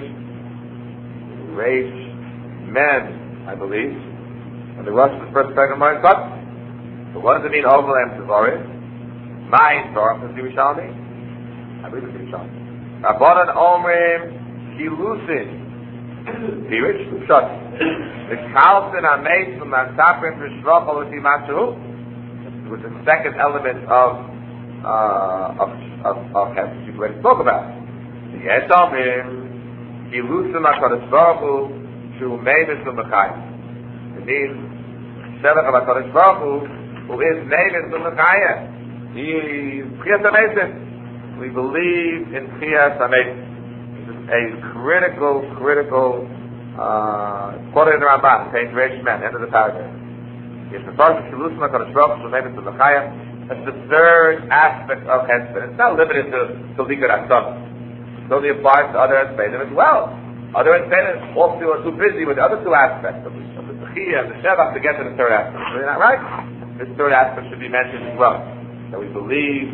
Reish Men. I believe, and the Rosh is the first paragraph of my cut. So what does it mean, Ovalem Tavarim? My Torah is Yerushalmi. I believe it's Yerushalmi. Rabbanan Omrim Kilusin. Pirish, Shut. The Kalsin Ameis from Mansaprim Rishvachol Utimachu, which is the second element of uh, of of of Hesed we already spoke about. The Yes Omrim Kilusin HaKadosh Baruch Hu. To Mevis L'Mechayim. It means Shelach HaKadosh Baruch Hu, who is Mevis L'Mechayim. He is Chiyas HaMesim. We believe in Chiyas HaMesim. This is a critical, critical uh, quoted in the Ramban, page Reish Men, end of the paragraph. It's the first Shilusim HaKadosh Baruch Hu, Mevis L'Mechayim. That's the third aspect of Hesped. It's not limited to to Likud Atzamo. It only applies to other aspects as well. Other incentives also are too busy with the other two aspects of the Bechiyah and the Shevach to get to the third aspect. Is that right? This third aspect should be mentioned as well. That we believe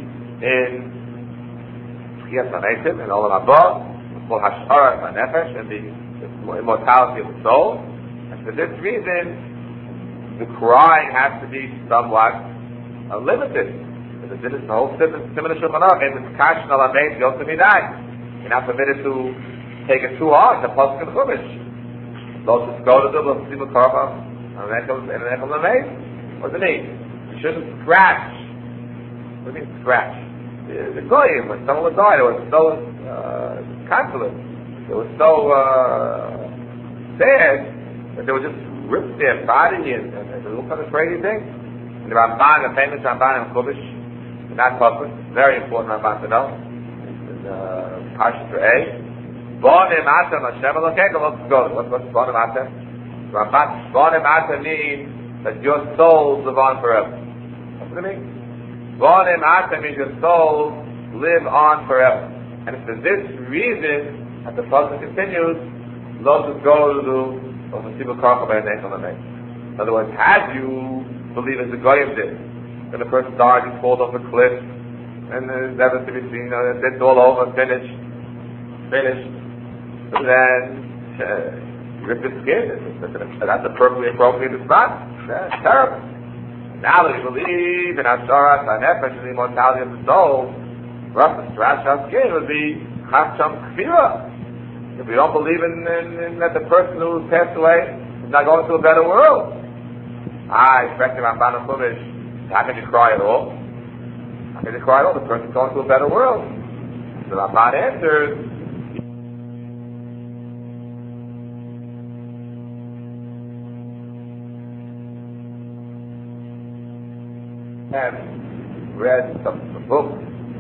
in Tchiyas HaMetim, in Olam Haba, it's called Hashara HaNefesh, and the, the immortality of the soul. And for this reason, the crying has to be somewhat uh, limited. The the whole Simon of Shulchan Aruch is Kashin Al Amein Yosef Yidai. You're not permitted to take it too hard. The Pasuk in Chumash. Those who go to the L'Sibuk Karma and an Echel Amein. What does it mean? You shouldn't scratch. What do you mean scratch? The Goyim, when someone would die, it was so uh, consolate. It was so uh, sad that they would just rip their body and, and, and do all kind of crazy things. And the Ramban, the famous Ramban in Chumash, not public, very important Ramban to know. In uh, Parshat A. Bonim Atem Hashem Elokeinu, let's go. What's what's Bonim Atem? Ramban, Bonim Atem means that your souls live on forever. That's what it means. Bonim Atem means your souls live on forever. And it's for this reason that the Pasuk continues, Lo Tizgoru L'Sibuk Karma B'nei Echel Amein. In other words, had you believe as the Goyim did, and the person died, he falls off a cliff, and uh, never to be seen, uh, it's all over, finished, finished. And then, uh, rip his skin, that's a perfectly appropriate response. That's terrible. Now that you believe in Hashara HaNefesh and the immortality of the soul, for us to scratch our skin would be Chacham Kfira. If we don't believe in, in, in that the person who passed away is not going to a better world. I expect him on Banu Chumash. How can you cry at all? How can you cry at all? The person's going to a better world. So Ramban answers, and read some, some books,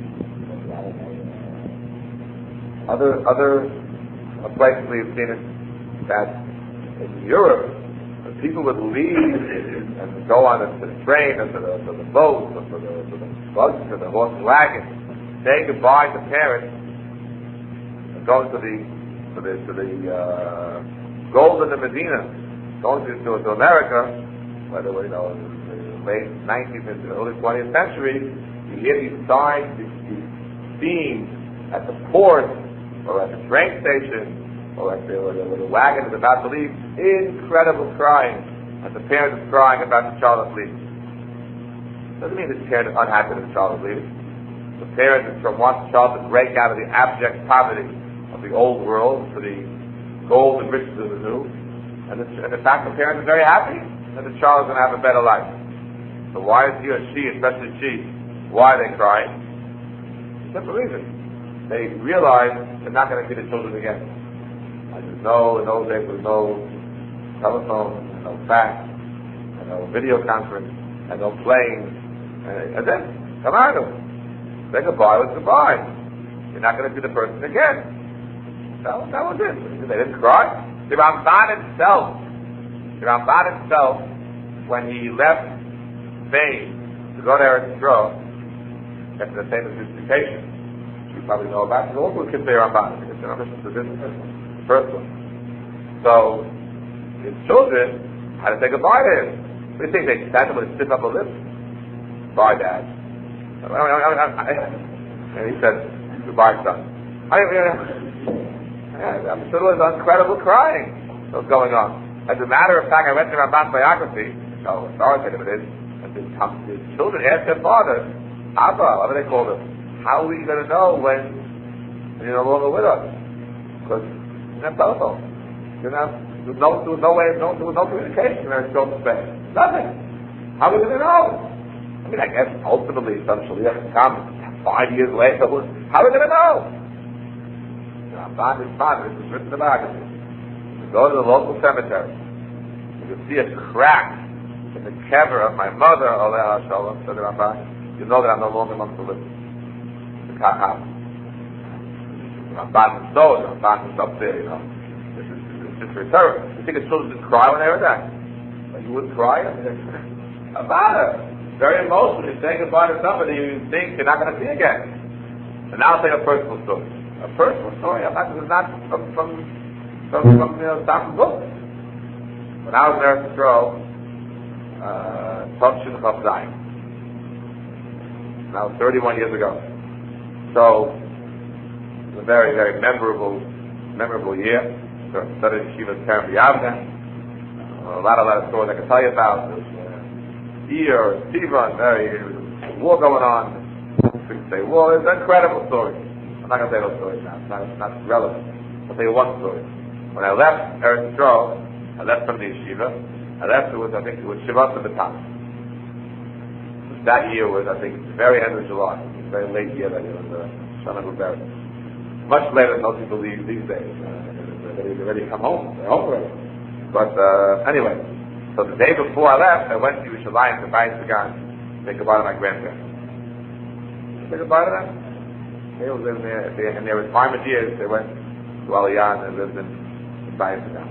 other other places we've seen it, that in Europe, when people would leave and go on to the train or to the, to the boat or to the, to the bus or the horse and wagon, say goodbye to parents, and going to the to the to the uh, gold of the Medina, going to, to, to America, by the way, you know, in the late nineteenth and early twentieth century, you hear these signs, these, these scenes at the port or at the train station or at the, or the, or the wagon is about to leave, incredible crying. And the parent is crying about the child that's leaving. Doesn't mean that the parent is unhappy that the child is leaving. The parent is from wants the child to break out of the abject poverty of the old world to the gold and riches of the new. And, the, and in fact, the parent is very happy that the child is going to have a better life. So why is he or she, especially she, why are they crying? Simple reason. They realize they're not going to see the children again. Like there's no, in those days there was no telephone, no fax, and no video conference, and no planes, and, and then, come on, say goodbye was goodbye. You're not going to see the person again. That, that was it. They didn't cry. The Ramban himself, the Ramban himself, when he left Spain to go there and grow, after the famous disputation, you probably know about it, also could say Ramban, because you know, this is the first one. So, his children had to say goodbye to him. What do you think? They sat him with a stiff upper lip? Bye, Dad. And he said, goodbye, son. I mean, I'm sure there was incredible crying that was going on. As a matter of fact, I read the Ramban's biography, how authoritative it is, and the, the children asked their father, Abba, what do they call him? How are we going to know when you're no longer with us? Because you didn't have telephone. You didn't have, there was no, there was no way, no, there was no communication there in Spain. Nothing. How are we going to know? I mean, I guess ultimately some shaliach come five years later. How are we going to know? Ramban is father. This is written in the biography. You go to the local cemetery. You can see a crack in the kever of my mother, Oleh HaShalom, said the Ramban. You know that I'm no longer amongst the living. Ramban is so, Ramban is up there, you know. This is, this is just return. You think the children didn't cry when they were there? Like you wouldn't cry? I mean, about it. Very emotional. You're saying goodbye to somebody you think you're not going to see again. And now I'll tell you a personal story. A personal story. I'm not, this is not from, from, from, from you know, Doctor Book. When I was in Eretz Yisrael, uh, Tov Shin Chav Zayin. That was thirty-one years ago. So, it was a very, very memorable, memorable year. So I studied Yeshiva Terem B'Yavne. A lot, a lot of stories I can tell you about. There was uh, Eir, Sivan, very, there was a war going on. We could say, war is an incredible story. I'm not going to say those stories now. It's not, it's not relevant. I'll tell you one story. When I left Eretz Yisrael, I left from the yeshiva. I left, it was, I think, it was Shabbat B'Tam. That year was, I think, the very end of July. It was a very late year that year when the Shana was buried. Much later than most people leave these days. Uh, they already come home. They're home already. But uh, anyway, so the day before I left, I went to Yerushalayim to Bayis Hagan to say goodbye to my grandparents. Say goodbye to them. They was in their, they, in their retirement years, they went to Aliyah and lived in, in Bayis Hagan.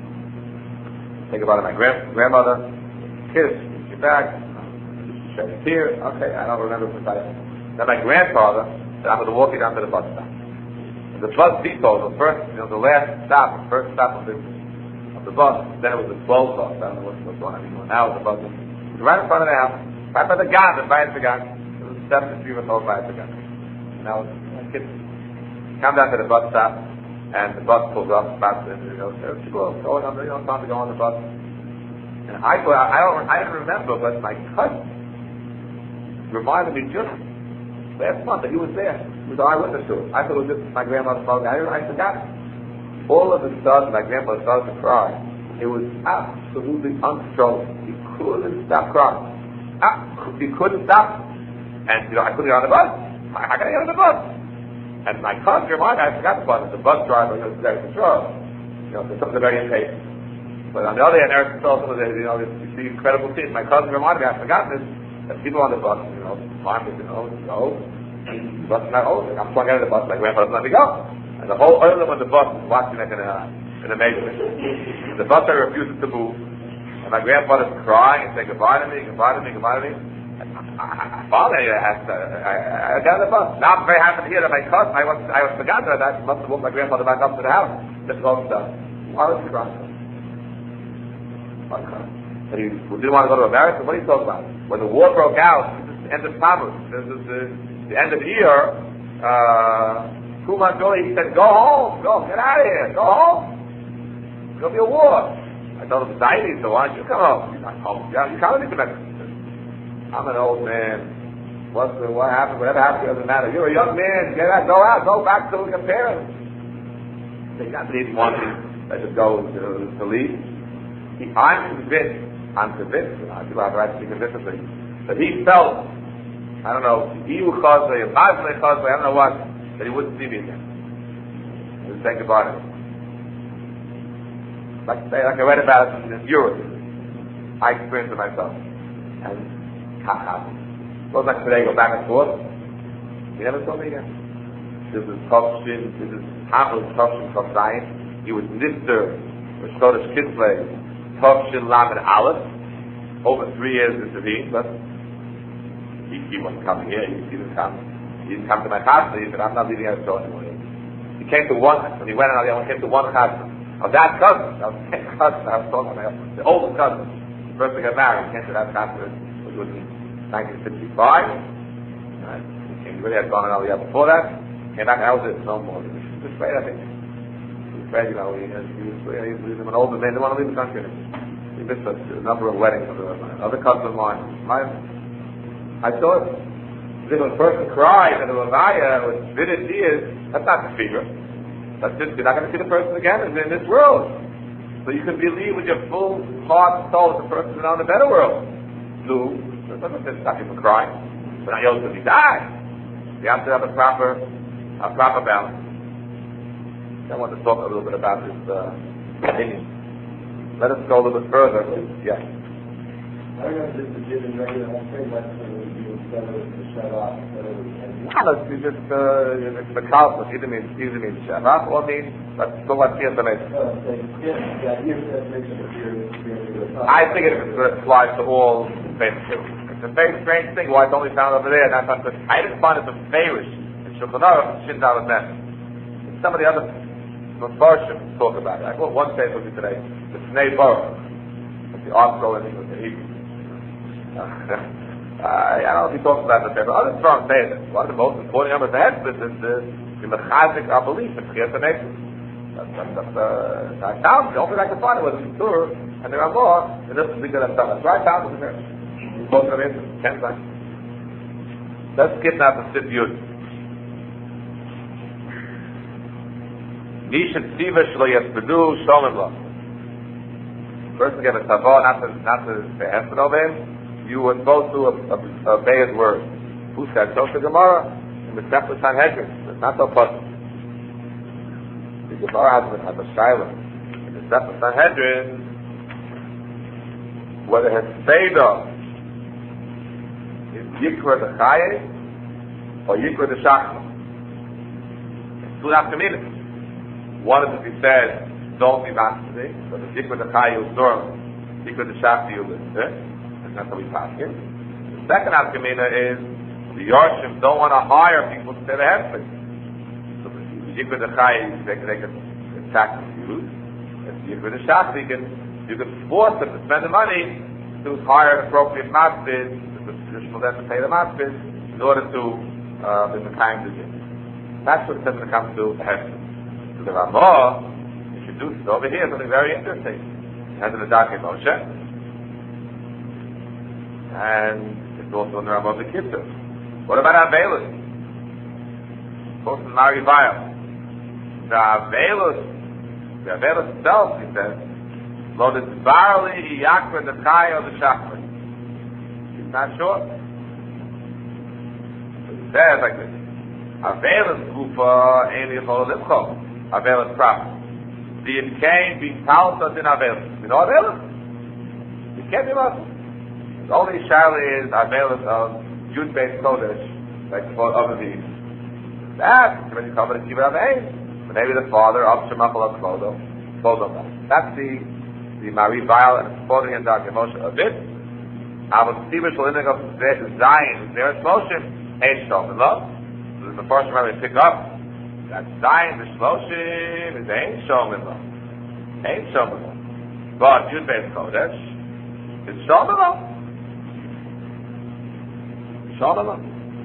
Say goodbye to my grand, grandmother, kiss, she back, shed a tear. Okay, I don't remember precisely. Then my grandfather said, I'm going to walk you down to the bus stop. And the bus depot, the first, you know, the last stop, the first stop of the of the bus. Then it was the twelve bus. I don't know what's going on anymore. Now it's the bus. It was right in front of the house, right by the gun, the Bayis Hagan. It was a seventy-three year old Bayis Hagan. And I was a kid. Come down to the bus stop, and the bus pulls up, stops, and you know, there's people going on, you know, time to go on the bus. And I, I don't, I don't remember, but my cousin reminded me just last month that he was there. He was an eyewitness to it. I thought it was just my grandmother's phone. I, I forgot. All of a sudden, my grandmother started to cry. It was absolutely uncontrollable. He couldn't stop crying. Ah, he couldn't stop. And, you know, I couldn't get on the bus. How can I get on the bus? And my cousin reminded me, I forgot the bus. The bus driver, you know, was very controlled. You know, something very impatient. But on the other hand, Eric told us, you know, you see incredible things. My cousin reminded me, I forgot this. That people on the bus, you know, mom is, you know, go. The bus is not over. I'm flying out of the bus. My grandfather doesn't let me go. And the whole oil on the bus is watching like in, a, in amazement. The bus driver refuses to move. And my grandfather's crying and saying goodbye to me, goodbye to me, goodbye to me. And I, I, finally, I, has to, I, I got on the bus. Now I'm very happy to hear that my cousin, I was, I was forgotten about that. I must have walked my grandfather back up to the house. Just all stuff. Why was he crying? Why was he crying? That he didn't want to go to America? What are you talking about? When the war broke out, this is the end of Tammuz. This is the, the end of the year. Uh, two months early, he said, go home, go, get out of here, go home. There'll be a war. I told him, Zaidi, so why don't you come home? He's not home. Yeah, you come with me to Mexico. I'm an old man. What's the, what happened? Whatever happened doesn't matter. You're a young man. Get out, go out, go back to your parents. They got to even want me to go to, to leave. He, I'm convinced. I'm convinced, you know, people have the right to be convinced of things, that he felt, I don't know, Iu Chazway, Mazlei Chazway, I don't know what, that he wouldn't see me again. He would say goodbye to me. Like, like I read about it in Europe. I experienced it myself. And, ha ha. It wasn't like today, go back and forth. He never saw me again. This is Tovshin, this is Hamel Tovshin Tovzayin. He was Nister, was Kodesh Kislev. Tovshin Lamed Aleph, over three years in Seville, but he, he wasn't coming here, he, he didn't come. He didn't come to my house, he said, I'm not leaving Eretz Yisrael anymore. He came to one, when he went on the other one, came to one house of that cousin, that was the same cousin I was talking about, the oldest cousin, the first to get married, he came to that house, which was in nineteen sixty-five. Right? He came, he really had gone on all the year before that, came back, I was it, no more. He was afraid, I think. You know, he, he, was, he was an older man, didn't want to leave the country. He missed a, a number of weddings of other cousins of mine. My, I saw it. If a person cries at a Levaya with bitter tears, that's not the fever. That's just, you're not going to see the person again in, in this world. So you can believe with your full heart and soul that the person is now in a better world. No, that doesn't stop you from crying. But not yours because he died. You have to have a proper, a proper balance. I want to talk a little bit about this uh, opinion. Let us go a little bit further. Yes. I don't know if this is given regular home trade lesson would be instead of the Shabbat. Let's do just uh, it's the Kalpas. Either means either means Shabbat or means let's go what's the information. I think it applies to all faith too. It's a very strange thing why it's only found over there. Not because I didn't find it the favorish in Shulchan Aruch, Shin Dalet Mem. Some of the other Mepharshim talk about it. I quote one statement with you today. The Snei Baruch. That's the article in English. Uh, I don't know if he talks about the but other strong say that one of the most important numbers of hesped is the the mechazik our belief in Chiyas HaMesim. That's that's uh, I found the only thing I could find it was in Torah, and there are more, and this is because of stuff. That's why I found it there. Most of it, ten times. Let's skip now to Sif Yud. Nishan Siva Shlo Yespedu Sholem Lo. First we get a tavah, not to not to say hesped over him. You were supposed to obey his word. Who said so? The Gemara in the Sefer Sanhedrin. It's not so possible. The Gemara has, has a shiloh in the Sefer Sanhedrin whether his Seder is Yikra the Chaye or Yikra the Shachma. Two nafkaminas. One is if he says, don't be master, but if Yikra the Chaye is Durham, Yikra the Shachma you live. That's how we pass it. The second nafkamina is the Yorshim don't want to hire people to say the hesped. So the Yikra the Chaye, they can, they can tax you. If Yikra the Shachma, you can, you can force them to spend the money to hire an appropriate maspid, the traditional them to pay the maspid, in order to uh, in the time to do. That's what it says when it comes to the hesped. So the Ramah introduces over here something very interesting. It has an Adake Moshe, and it's also in the Ramah of the Kippur. What about Avelus? Both in Mari Vayel. The Avelus, the Avelus itself, he says, Lo Nitzbarli Yakra the Chai or the Shachar. He's not sure. So he says like this: Avelus Gufa Ein Yechol Limcho. Avelus Praf. The Yitkain be Talsas in Avelus. You know Avelus? You can't be lost. The only Shaila is Avelus of Yud Beis Kodesh, like for other these. That when you cover the Kibbutz Avein, but maybe the father of Shemachal of Kodo, Kodo. That's the the Mari Vayel and supporting in Darkei Moshe a bit. Avos Tzibur Shalinig of Zion, there is Moshe, Ein Shom Love. So the first one we pick up that Zion the Shloshim is Ein Shom Love, Ein Shom Love. But Yud Beis Kodesh is Shom Love. Shalom.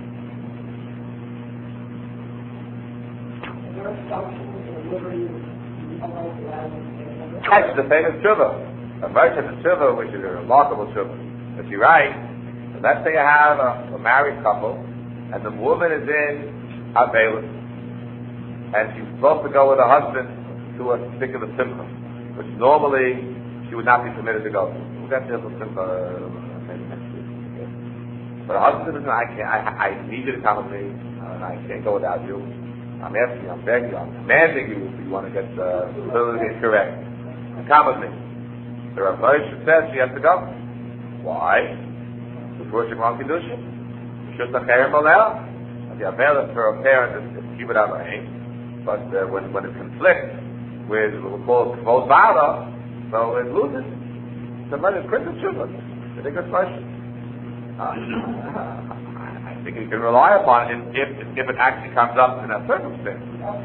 That's the famous tshuva. A Moshe the tshuva, which is a remarkable tshuva. If you write, so let's say you have a, a married couple, and the woman is in Avelus, and she's supposed to go with her husband to a particular simcha, which normally she would not be permitted to go to. We'll get to the simcha. But her husband says, I can't, I, I need you to come with me, and I can't go without you. I'm asking you, I'm begging you, I'm commanding you if you want to get the ability correct. Come with me. The Rav Moshe says she has to go. Why? Before she wants Kedusha. She's a Cherem Alel. And the Avelus for a parent is Kibbutz Avein. But uh, when, when it conflicts with what we call Kvod Ba'ala, so it loses. The money is Christmas Shuvah. I think that's question. Uh, I think you can rely upon it if, if it actually comes up in that circumstance.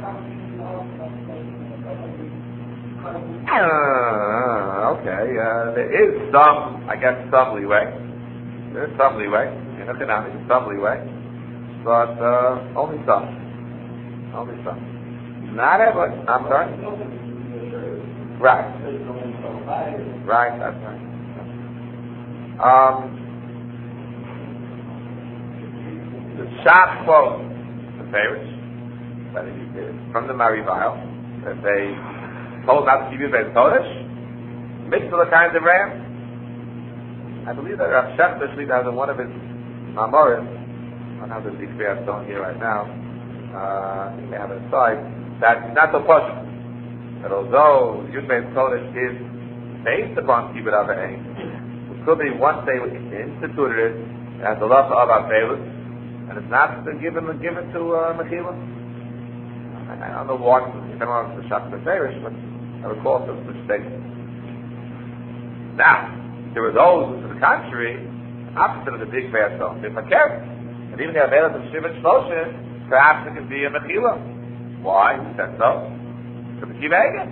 Uh, okay, uh, there is some, I guess, some leeway. There is some leeway in economics, some leeway, but uh, only some. Only some. Not everybody. I'm sorry. Right. Right. That's right. Um. The Shach quote, the favorites, that he did, from the Mari Vayel, that they told not to give you Beis Kodesh, mixed with the kinds of ram. I believe that Rav Shechter Shlita has in one of his Mamorim, I don't have the Zikri stone here right now, uh, you may have it aside, that it's not so possible. That although Yud Beis Kodesh is based upon Kibbutz Avein, it could be once they instituted it, it has the love of Avelus, and it's not been given given to uh, Mechila. I, I don't know what if anyone wants to shop the Farish, but I recall such a statement. Now, there were those to the contrary, opposite of the big bear stone, they're Makar. And even the Avelus of Shiva Shloshim, perhaps it can be a Mechila. Why? Who said so? To the Kivega.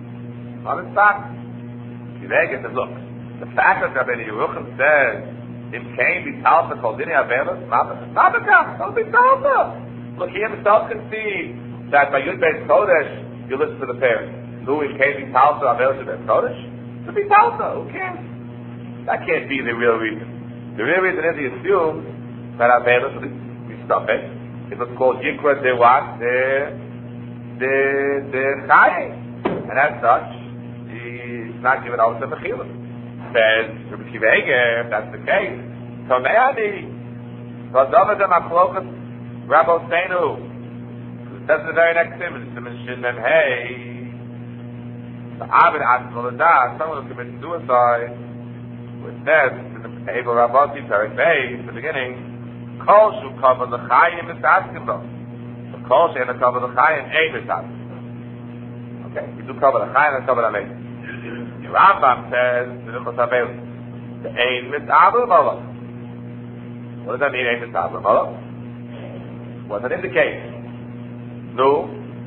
On its back. Kivega says, look, the fact that Rabbi Yerucham says Im Kain be talta kol dini avelos, not not don't be talta. Look, he himself can see that by Yud Beis Kodesh you listen to the parents. Who im Kain be talta avelos Beis Kodesh? To be talta. Who cares? That can't be the real reason. The real reason is he assumes that avelos will be stuffing. It was called Yikra de what? De de de Chaye, and as such, he's not given over to Mechila. Says Rabbi Akiva Eiger, if that's the case, Tomeani, Vazova de Machlokas, Rabbi Seinu. That's the very next image. Simon Shin Mem Hey. The Abed Atzmol Adas, someone who commits suicide, which says in the Abel Rabbati Perek Beis, in the beginning, Kol Shu Kavod L'Chayim is asking them. The Kol Shu Ena Kavod L'Chayim Ein is asking. Okay, we do Kavod L'Chayim and Kavod L'Chayim. The Rambam says, the Ein Mitzavah Malach. What does that mean, Ein Mitzavah Malach? What does it indicate? No.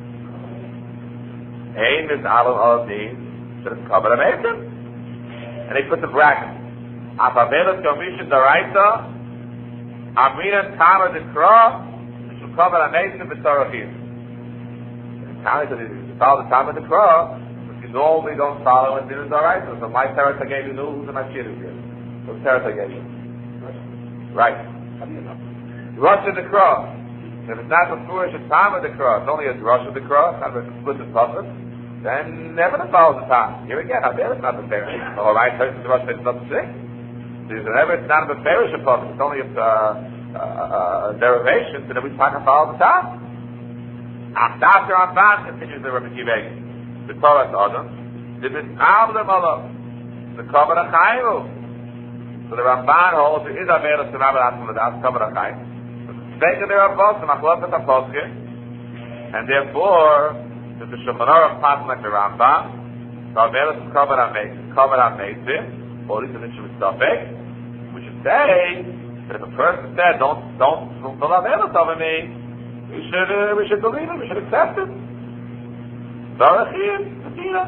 Ein Mitzavah Malach means that it's Kavod L'Chayim. And they put the bracket. Apavelos Komishin Daraita Amrina Tama de Kra, should cover a nation of Torah here. Tama said, you follow the Tama de Kra, but you normally don't follow it in the right. So my Torah I gave you, who's the Mashiach here? Whose Torah I gave you? Right. How do you know? Rosh of the Kra. If it's not the Furish of Tama de Kra, it's only a Rosh of the Kra, it's not a explicit puppet, then never to follow the Tama. Here again, I bet it's not the fair. All right, so it's the Rosh, it's not the six. Whenever it's not a beferish apart, it's only a, uh, uh, a derivation, so then we talk about the top. After Ramban continues the Rabbi Akiva Eiger. The Torah Adam, the Mitzavah Malach, the Kavod L'Chayim. So the Ramban holds there is a Ve'elos to Rabbi Atzmol Adas, Kavod L'Chayim. Speaking there are both, the Machlokes HaPoskim, and therefore, there's the Shulchan Aruch passing like the Rambam, the Ve'elos to Kavod HaMeitzim, or at least an issue with Stafek, we should say that if a person said, don't, don't, don't have Ve'elos over me, we should, uh, we should believe it, we should accept it. Zarachim, Medina.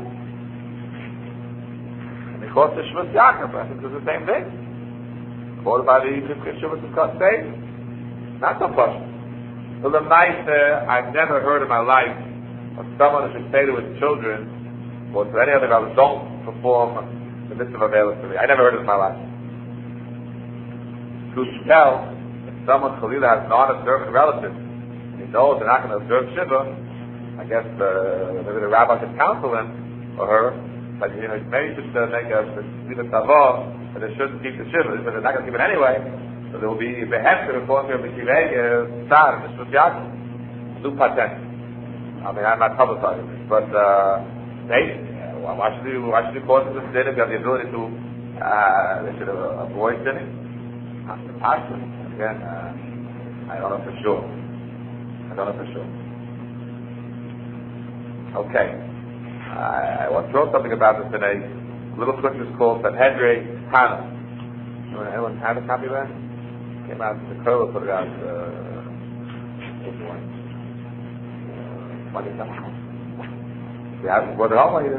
And of course, the Shvus Yaakov, I think it's the same thing. Quoted by the Yiddish Shvus of Kostei. Not so much. So the nice, uh, I've never heard in my life of someone who should say to his children, or to any other people, don't perform the mitzvah of Ve'elos to me. I never heard it in my life. To tell if someone Chalila has non-observant relatives, he knows they're not going to observe Shiva, I guess uh, maybe the rabbi should counsel him or her, but you know, maybe you should uh, make a leave a tavah that they shouldn't keep the Shiva, but they're not going to keep it anyway, so there will be behefter according to Rabbi Akiva Eiger, Sar, the Shvus Yaakov, new patent. I mean, I'm not publicizing this, but uh, they, why should you, why should you cause this sin if you have the ability to, uh, they should avoid sinning? Possibly. Again, uh, I don't know for sure. I don't know for sure. Okay. Uh, I want to throw something about this in a little quick that's called Sanhedrin Tana. Anyone have a copy of that? Came out, the Kurla put it out, uh, you have it, was it home?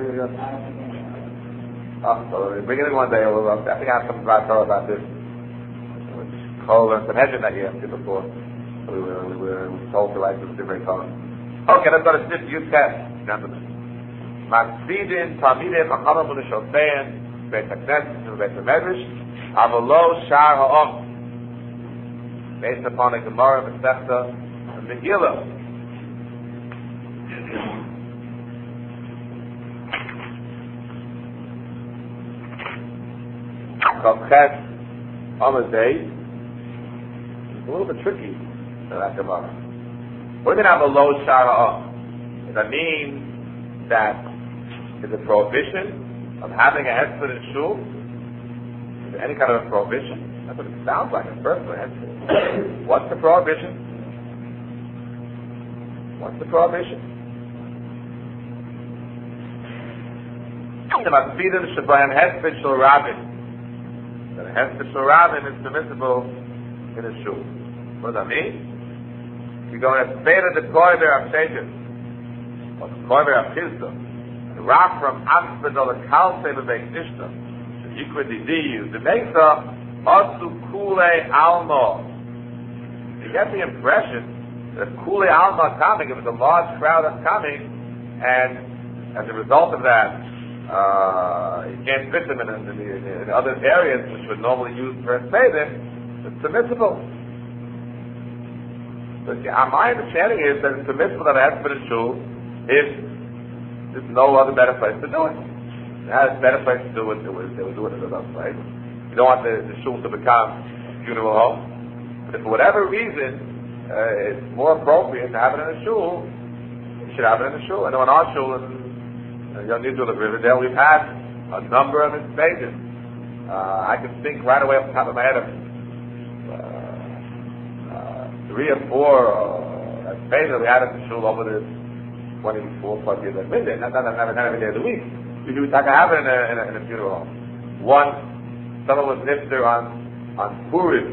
Oh, so bring it in one day. We'll, I think I have some about Torah about this. Kol and Sanhedrin that you have to before. So we were, we were told to write this different color. Okay, let's go to Snip Youth Test, gentlemen. Matzidin, Talmidim, Achamam, U'Nishofein, Beit HaKnesset, Beit HaMedrash, Avolo, Shar Ha'om. Based upon a Gemara, Masechta, and Megillah. Kavchet, Amaday. It's a little bit tricky, that Gemara. We're going to have a low Shara Does that mean that is a prohibition of having a hesped in shul? Is there any kind of a prohibition? That's what it sounds like at first. What's the prohibition? What's the prohibition? The Matzidin Shabbayim Hesped Shul Rabin. That a Hesped Shul Rabin is permissible in a shul. What does that mean? You go and say to the Koiver of Shechem, or the Koiver of Chizda, the rock from Asped or the Kalse of Beis Nishta, the Yikra Didiyu, the Mesa, Asu Kule Alma. You get the impression that Kule Alma coming, it was a large crowd that's coming, and as a result of that, uh, you can't fit them in, in, in, in other areas which would normally use for a Seder. It's permissible. But yeah, my understanding is that it's permissible that it has to be a shul if there's no other better place to do it. It has a better place to do it, they would, they would do it in another place. You don't want the, the shul to become a funeral home. But if for whatever reason uh, it's more appropriate to have it in a shul, you should have it in a shul. I know in our shul in uh, Young Israel of Riverdale, we've had a number of stages. Uh, I can think right away off the top of my head of uh, uh, three or four uh, stages that we had in the shul over the twenty-four plus years I've been there. Not, not, not, not every day of the week. Usually we talk have it in a, in a, in a funeral home. One, someone was nifter on on Purim,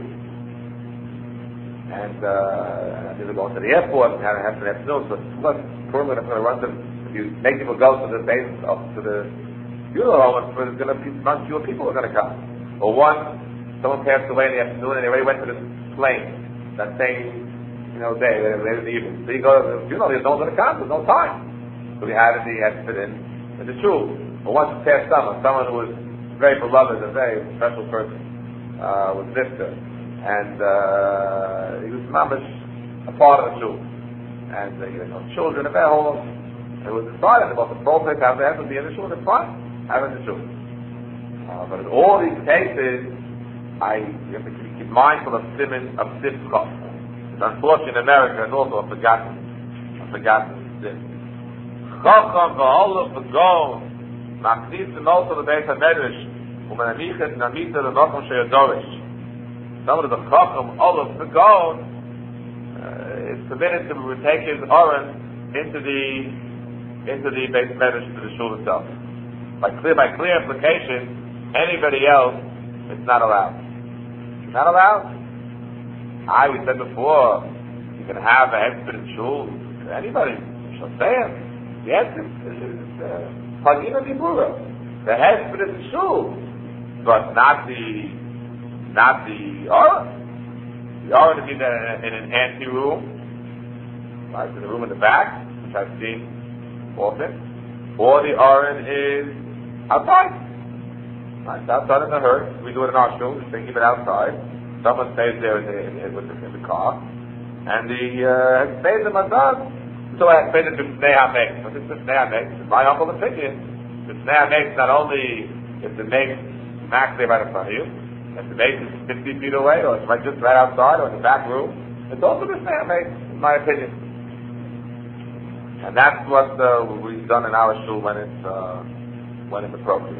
and uh, they were going to the airport and had to have to have snow. So Purim is going to run to. If you make people go to the base of to the funeral home, there's going to be much fewer people are going to come. Or one, someone passed away in the afternoon and they already went to the plane that same you know day, later in the evening. So you go to the funeral, there's no one going to come. There's no time. So we had it. He had to fit in in the shul. But once it passed someone, someone who was very beloved, a very special person, uh, was Nifter. And uh, he was mamish a part of the shul. And uh, he had no children, a very whole. It was decided about the prophet have to be in the shul, it's fine, have it in the shul. Uh, but in all these cases, I you have to keep mindful of simon of simcha. It's unfortunate in America, it's also a forgotten, a forgotten sin. Chacham v'olov v'gon, machnis v'molto l'beis hamedrash, u'menamichet namita l'nochom sheyadorish. Some of the chacham olav v'gon is permitted to take his oren into the into the Beis Medrash, to the shul itself. By clear by clear implication, anybody else it's not allowed. Not allowed. I we said before, you can have a hesped in shul. Anybody, shall say it. The hesped is Pagina Dibura. The hesped is the shul, but not the not the Aron. The Aron is in, in an ante room, right? In the room in the back, which I've seen often, or the Aron is outside. Right, outside in the hearse. We do it in our shul. We keep it outside. Someone stays there in the, in, in, in, the, in the car, and the uh, stays in Mazad. So I explained it to B'nei HaMeis. What is B'nei HaMeis? In my humble opinion, B'nei HaMeis not only if the Meis smack there right in front of you, if the Meis is fifty feet away, or it's right just right outside, or in the back room, it's also B'nei HaMeis, in my opinion. And that's what uh, we've done in our shul when it's uh, when it's appropriate.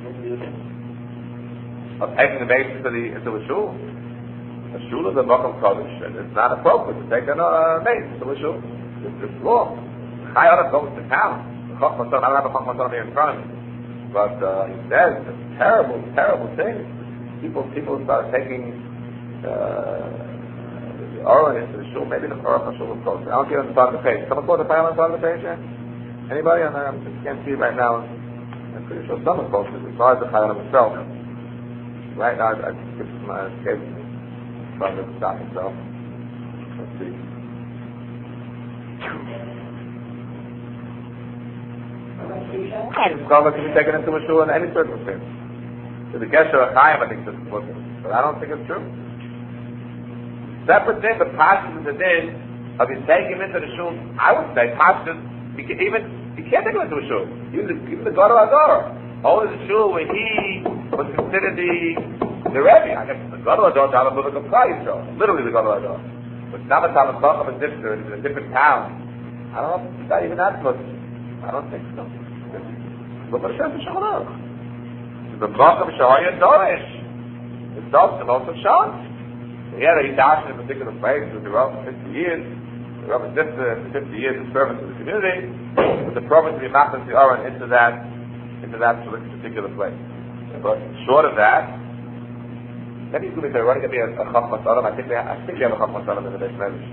Of taking the basis into the into a shul. A shul is a makom kodesh, and it's not appropriate to take a uh, basis into a shul. It's, it's wrong. Chai Adam goes to town. The Chacham Son, I don't have a Chacham Son here in front of me, but uh, he says it's terrible, terrible thing. People people start taking. Uh, Or into the shul, maybe the Baruch HaShul will close. I don't see it on the side of the page. Someone put the file on the side of the page yet? Anybody? I can't see it right now. I'm pretty sure someone posted it. Besides the file himself. Right now, I skipped my escape from the stock itself. Let's see. Cover can be taken into a shul in any circumstance. To the Gesher Chaim, I think this is what it is. But I don't think it's true. Separate thing, but Pashas is the din of you take him into the shul. I would say Pashas, even you can't take him into a shul. Even the, even the Gadol Hador, only the shul where he was considered the the Rebbe. I guess the Gadol Hador Talmud Buvik of Klal Yisrael, literally the Gadol Hador. But now the Talmud Chacham is different, it's in a different town. I don't know if it's not even that much. I don't think so. Look at the Shulchan Aruch. The Chacham Shahaya Dorish. It's also the most of Shah. He had a dash in a particular place with the Rav for fifty years. The Rav is just for fifty years of service to the community. But the province to be mapped the Aron into that into that particular place. But short of that, then he's going to say, "We're going to get me a, a Chachmas Aron." I think they I think they have a Chachmas Aron in the Beis Medrash.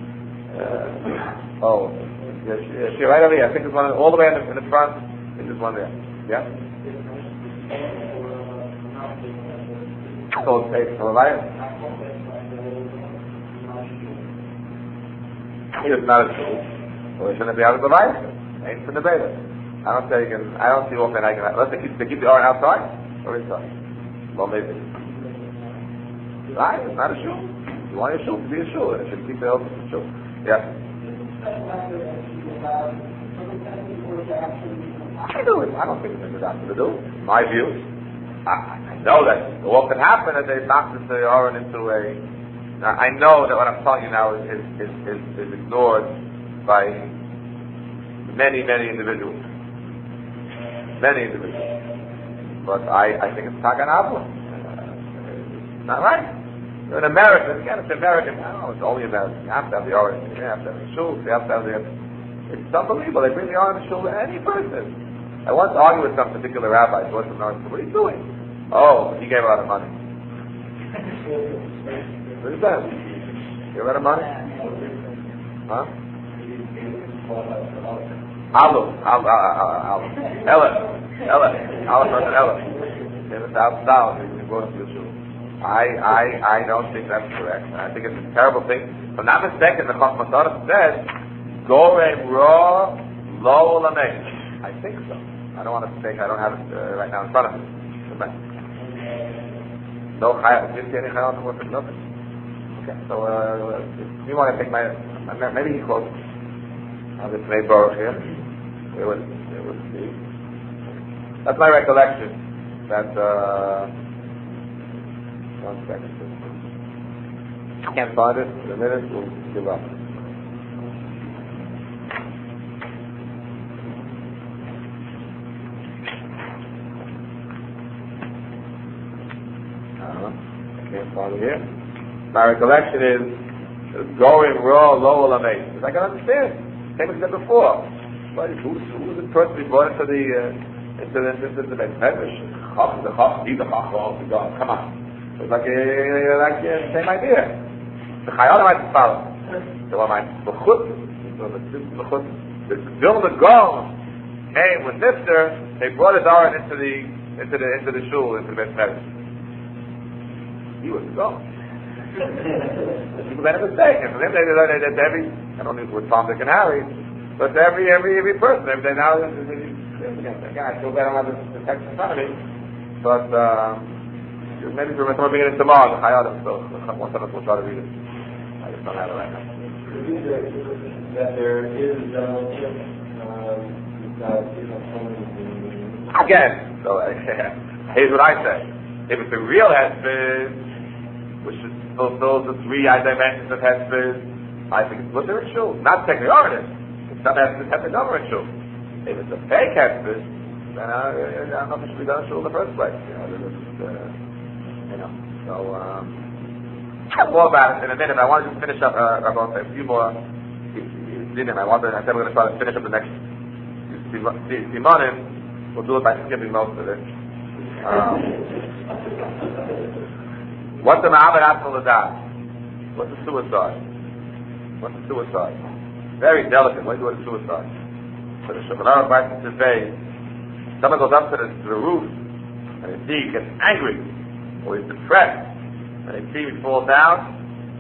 Uh, oh, yes, yes, you're right over here. I think there's one all the way in the, in the front. I think there's one there. Yeah. So it's safe for life. It's not a shul. So it shouldn't be out of the life. Ain't for the beta. I don't say you can, I don't see often I can, unless they keep, they keep the Aron outside or inside. Well, maybe. Right? It's not a shul. You want your shul to be a shul, and it should keep the open to shul. Yeah. I do it. I don't think it's a to do. My view. I, I know that what can happen is they knock the Aron into a. Now, I know that what I'm telling you now is is, is, is, is ignored by many, many individuals. Many individuals. But I, I think it's Tagan Abba. It's not right. You're an American. Again, it's American. I don't know, it's only American. You have to have the Aron. You have to have the shul. You have to have the. It's unbelievable. They bring the Aron shul to any person. I once argued with some particular rabbi. He wasn't knowing. What are you doing? Oh, he gave a lot of money. What is that? You got a money? Huh? Alu, Alu, Alu, Ella, Ella, Alu person Ella. Give a thousand dollars. You can go into the shul. I, I, I don't think that's correct. I think it's a terrible thing. If I'm not mistaken, the Chachmas Tzaddik says, "Gorem Ra Lo Lamein." I think so. I don't want to mistake. I don't have it uh, right now in front of me. No chayal. Didn't see any chayal to work with nothing. Okay, so uh, if you want to take my, maybe he quotes. I'll just make Baruch here. It was, it was the, that's my recollection. That, uh, one second. I can't find it. In a minute, we'll give up. Can't find it here. My recollection is going raw, low, lamed. Because I can understand. Same as I said before. But who was the person who brought into the uh, into the into the Beit Medrash? Chach, the Chach, he's the Chach, oh God, come on. It's like a, like a same idea. The Chayyim might follow. So I might the Chut, the Chut, the Vilna Gaon came with Nifter. They brought his Aron into the into the into the shul, into the Beit Medrash. He was gone. People made a mistake. And for them, they learned that every, I don't know if it was Tom, Dick, and Harry, but every every every person, every day now, again, I feel bad I don't have the text in front of me, but uh, maybe for someone bringing it tomorrow, the Chayyim, so one of us will try to read it. I just don't have it right now. That there is, uh, again, so here's what I say. If it's a real hesped, which fulfills the three dimensions of hesped, I think it's mutter in shul. Not technically artist. It's not hesped, hesped number in shul. If it's a fake hesped, then I, I don't know if it should be done in shul in the first place. You know, just, uh, you know. So, um, more about it in a minute. I want to just finish up. Uh, about a few more. I want to. I said we're going to try to finish up the next Simonim. We'll do it by skipping most of it. Um, what's the Ma'aber Atzal Ladat? What's a suicide? What's a suicide? Very delicate. What do you do with a suicide? So the Shulchan Aruch writes to say, someone goes up to the, to the roof and they see he gets angry or he's depressed and they see he falls down.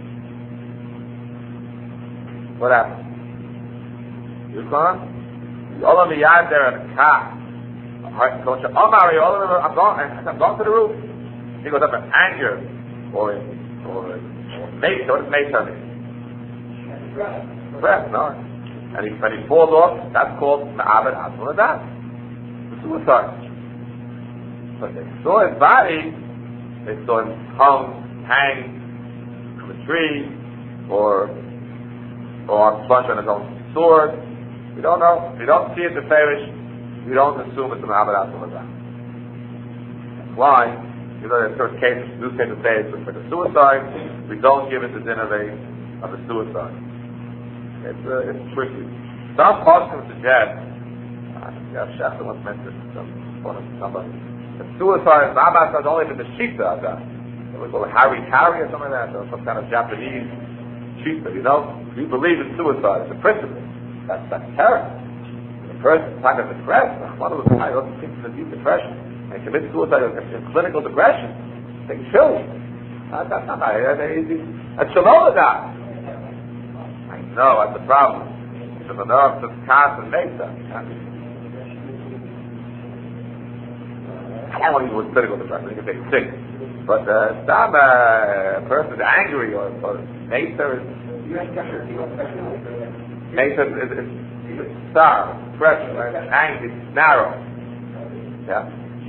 What happens? You gone? All of the yard there at the car. I'm going, I'm going to the roof. He goes up in anger, or or or mace. What does mace mean? Breath, no. And he, when he falls off, that's called Ma'aber Atzal Ladat. Suicide. But they saw his body. They saw him hung, hang from a tree, or or plunge on his own sword. We don't know. We don't see it to perish. We don't assume it's a Ma'aber Atzal Ladat. Why? Because there are certain cases, newspapers say it's like a suicide. We don't give it the din of a of a suicide. It's uh, it's tricky. Some Poskim suggest. I think Rav Shechter once mentioned some somebody. The suicide, Ma'aber Atzal Ladat only been the Shita of that. It was called Harry Carry or something like that, or some kind of Japanese Shita. You know, we believe in suicide. It's a principle. That's that's terrible. Person is kind of depressed, one of the guys doesn't think of deep depression and commits suicide in clinical depression. They chill. Uh, that's not right. That's shalom that. I know, that's the problem. The menorah just cast and makes them. I don't want to use the word critical depression, you can say sick. But uh, some uh, person is angry or, or nature is nature is, is, is sour, fresh, right? Angry, narrow. Yeah.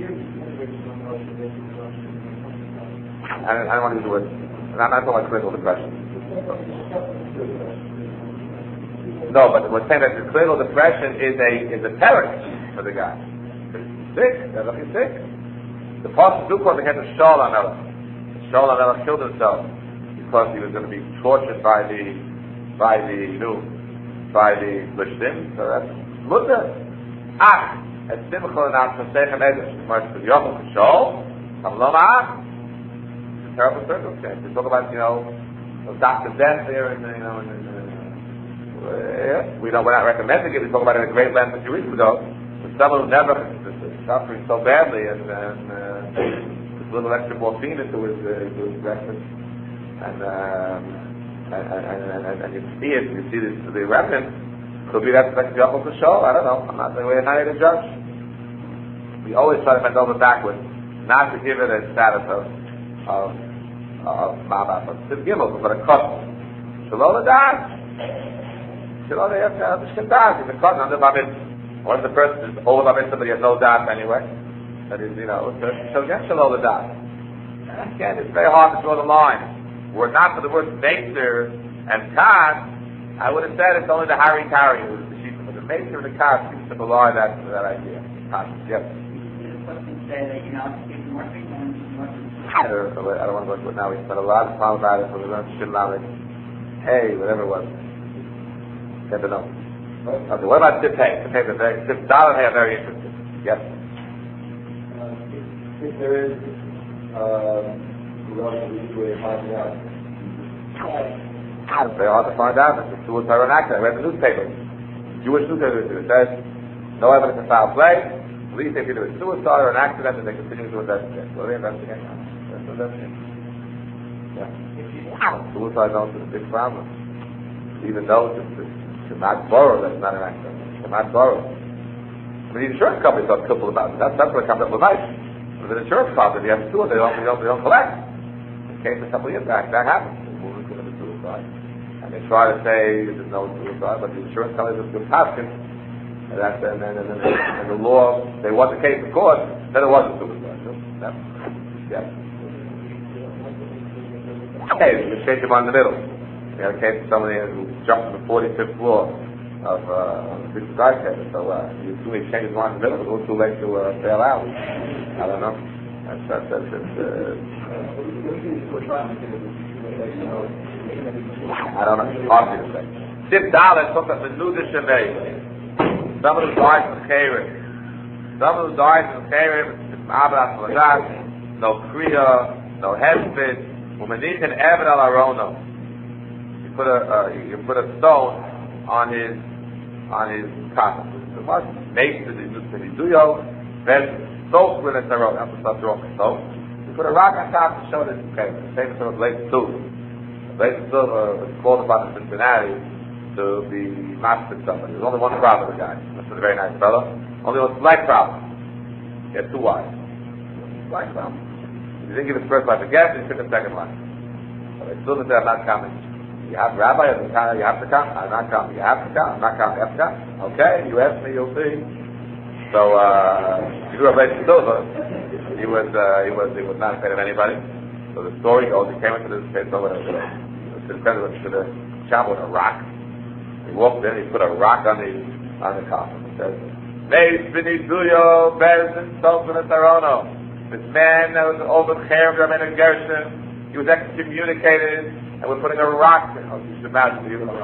I, I don't want to use the word. I'm not talking about critical depression. No, but we're saying that the critical depression is a is a terror for the guy. He's sick. They're looking sick. The Apostle Dukos against the Shaul HaMelech. Shaul HaMelech killed himself because he was going to be tortured by the by the new by the Plishtim. So that's mutter. Ah, as simcha now to say Hamedesh. March to Yom Shaul. Hamloma. Terrible circumstance. We talk about you know Doctor Death here and you know. And, Uh, yeah. We don't, we're not recommending it. We talk about it in a great length a few weeks ago. But someone who never is suffering so badly and, and uh, this little extra morphine into his, uh, into his breakfast, and, um, and, and, and, and, and you see it, you see this, the remnant. Could be that's like the Yachol to show. I don't know. I'm not. We're not here to judge. We always try to bend over backwards, not to give it a status of of of Mabah, but to give it, but a custom. Shalom Adas. You know, they have to understand that. He's a cousin under Bar Mitzvah. Or if the person is over Bar Mitzvah, but he has no doubt anyway. That is, you know, so again, Shalom Adas. Again, it's very hard to draw the line. Were it not for the words nature and Khan, I would have said it's only the Harry Carry who is the sheep. But the nature of the Khan seems to belie that, that idea. Khan, yes. Say that, you know, it's more frequent, more I don't, I don't want to go into it now. We spent a lot of time about it, so we learned Shin Lamed. Hey, whatever it was. Never know. Okay, what about Sip Hay? Sip Hay is very, Sip Dollar Hay are very interesting. Yes? Uh, if there is, um, relatively easy way of finding out. It's very hard to find out. It's a suicide actor. I read the newspaper. Jewish newspaper, it says, no evidence of foul play. Police say either it's suicide or an accident, and they continue to investigate. So they investigate. That's what they're saying. Yeah. Suicide also is a big problem. Even though it's, it's to not borrow, that's not an accident. To not borrow. I mean, the insurance companies are careful about it. That's, that's what comes up with life. With an insurance company, you have a suicide, they don't, they don't, they don't collect. In case of a couple of years back, that happened. They moved into the suicide. And they try to say there's no suicide, but the insurance companies are good passions. And that's, and then, and then, and the law, they want the case in court, then it wasn't suicide. Yeah. Yeah. Okay, you can change them on the middle. We had a case of somebody who jumped from the forty-fifth floor of uh, a big skyscraper. So uh, you do need to change his mind in the middle. It was too late to uh, bail out. I don't know. That's that's that's. that's uh, I don't know. It's hard to say. Sip Dalet took us the Nuda Shavei. Someone who dies from Chayrim. Someone who dies from Chayrim is Ma'abras Ladas. No Kriya. No Hesped. Umanichin Eved Al Arono. Put a uh, you put a stone on his on his coffin. So much makes the duyo, then soak with a tarot. That's what stuff wrong. So you put a rock on top to show that okay, the same sort of Blake Silver. Blake Silver was called upon in Cincinnati to be mastered somebody. There's only one problem with the guy. This is a very nice fellow. Only one slight problem. He had two wives. Slight problem. He didn't give his first wife a guess, he took the second wife. So they still said, I'm not coming. You have Rabbi, you have to come. I'm not coming. You have to come. I'm not coming. You have to come. Okay, you ask me, you'll see. So uh, he grew up Rabbi Silva. He was uh, he was he was not afraid of anybody. So the story goes, he came into this place over to the to the chapel with a rock. He walked in, he put a rock on the on the coffin. He says, "Meis v'nizuyo bezin sofen etarono." This man that was over Cherem Ramin Gershon, he was excommunicated. And we're putting a rock in. Oh, you should imagine the rock.